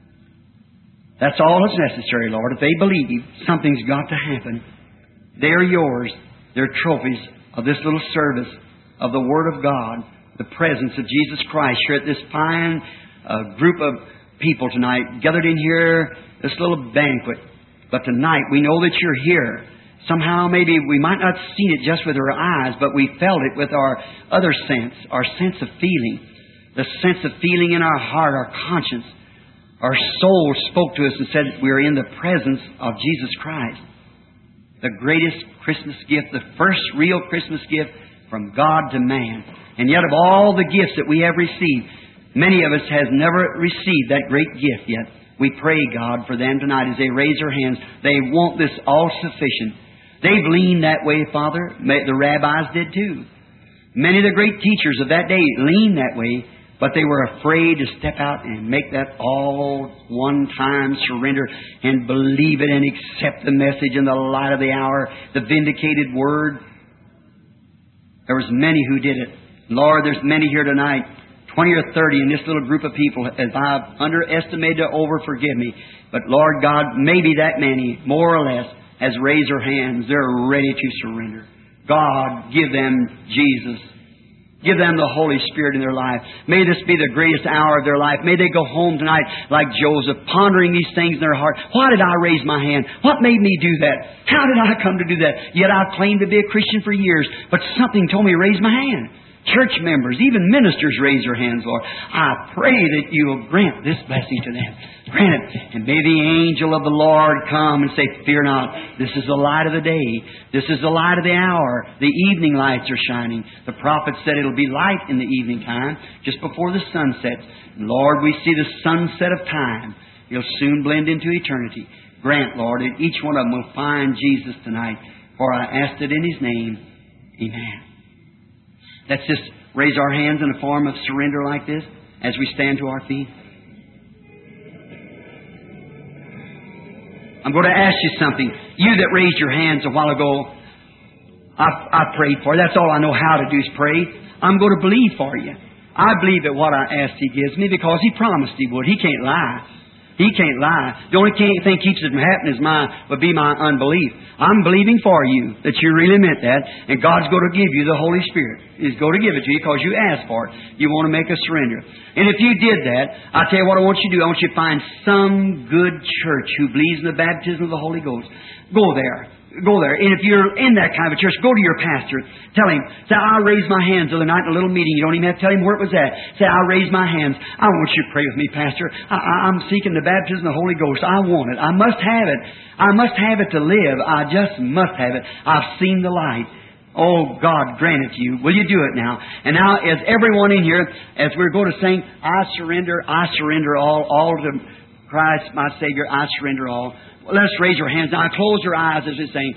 That's all that's necessary, Lord. If they believe, something's got to happen. They're yours. They're trophies of this little service of the Word of God, the presence of Jesus Christ here at this fine uh, group of people tonight, gathered in here, this little banquet. But tonight, we know that you're here. Somehow, maybe we might not have seen it just with our eyes, but we felt it with our other sense, our sense of feeling. The sense of feeling in our heart, our conscience. Our soul spoke to us and said we are in the presence of Jesus Christ. The greatest Christmas gift, the first real Christmas gift from God to man. And yet of all the gifts that we have received, many of us has never received that great gift yet. We pray, God, for them tonight as they raise their hands. They want this all-sufficient. They've leaned that way, Father. The rabbis did too. Many of the great teachers of that day leaned that way, but they were afraid to step out and make that all one-time surrender and believe it and accept the message in the light of the hour, the vindicated Word. There was many who did it. Lord, there's many here tonight, twenty or thirty in this little group of people, as I've underestimated or over, forgive me. But Lord God, maybe that many, more or less, has raised their hands. They're ready to surrender. God, give them Jesus. Give them the Holy Spirit in their life. May this be the greatest hour of their life. May they go home tonight like Joseph, pondering these things in their heart. Why did I raise my hand? What made me do that? How did I come to do that? Yet I've claimed to be a Christian for years, but something told me to raise my hand. Church members, even ministers raise their hands, Lord. I pray that you will grant this blessing to them. Grant it. And may the angel of the Lord come and say, fear not. This is the light of the day. This is the light of the hour. The evening lights are shining. The prophet said it'll be light in the evening time, just before the sun sets. And Lord, we see the sunset of time. It'll soon blend into eternity. Grant, Lord, that each one of them will find Jesus tonight. For I asked it in His name. Amen. Let's just raise our hands in a form of surrender like this as we stand to our feet. I'm going to ask you something. You that raised your hands a while ago, I, I prayed for you. That's all I know how to do is pray. I'm going to believe for you. I believe that what I asked He gives me because He promised He would. He can't lie. He can't lie. The only thing keeps it from happening is my, would be my unbelief. I'm believing for you that you really meant that, and God's going to give you the Holy Spirit. He's going to give it to you because you asked for it. You want to make a surrender. And if you did that, I'll tell you what I want you to do. I want you to find some good church who believes in the baptism of the Holy Ghost. Go there. Go there. And if you're in that kind of a church, go to your pastor. Tell him, say, I raised my hands the other night in a little meeting. You don't even have to tell him where it was at. Say, I raised my hands. I want you to pray with me, Pastor. I, I, I'm seeking the baptism of the Holy Ghost. I want it. I must have it. I must have it to live. I just must have it. I've seen the light. Oh, God, grant it to you. Will you do it now? And now, as everyone in here, as we're going to sing, I surrender, I surrender all, all to Christ, my Savior, I surrender all. Let's raise your hands now. Close your eyes as we sing.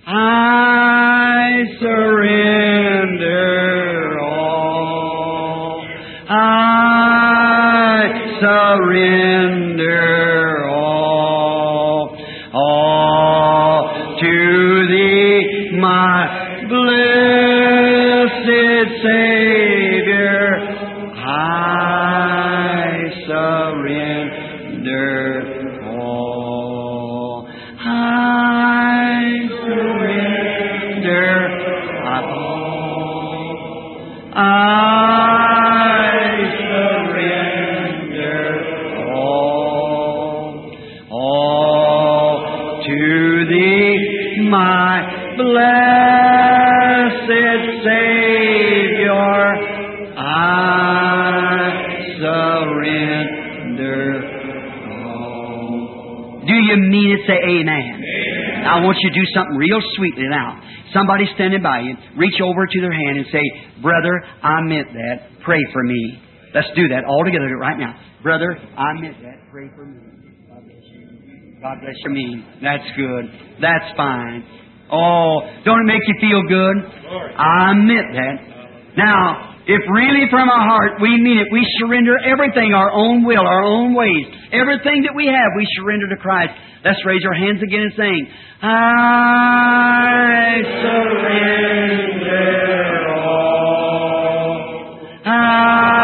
I surrender all. I surrender all. All to Thee, my blessed Savior. I surrender. Say amen. Amen. Now I want you to do something real sweetly now. Somebody standing by you, reach over to their hand and say, brother, I meant that. Pray for me. Let's do that all together right now. Brother, I meant that. Pray for me. God bless you. God bless you. Me. That's good. That's fine. Oh, don't it make you feel good? I meant that. Now, if really from our heart we mean it, we surrender everything, our own will, our own ways, everything that we have, we surrender to Christ. Let's raise our hands again and sing. I surrender all. I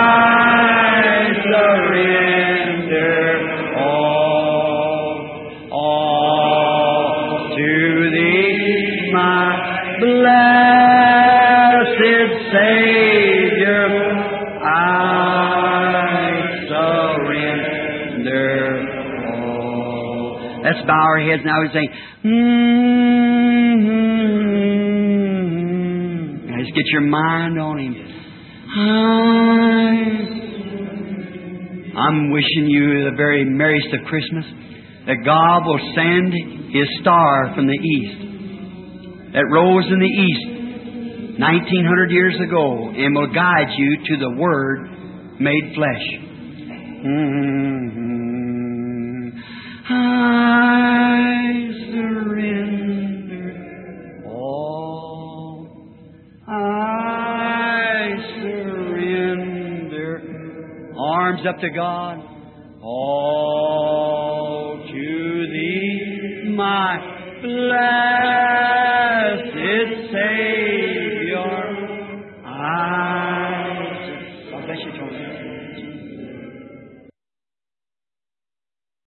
I surrender all. Let's bow our heads now and say, mm-hmm. Now just get your mind on Him. I, I'm wishing you the very merriest of Christmas, that God will send His star from the east, that rose in the east nineteen hundred years ago, and will guide you to the Word made flesh. Mm-hmm. I surrender all. I surrender. Arms up to God. All to Thee, my blessed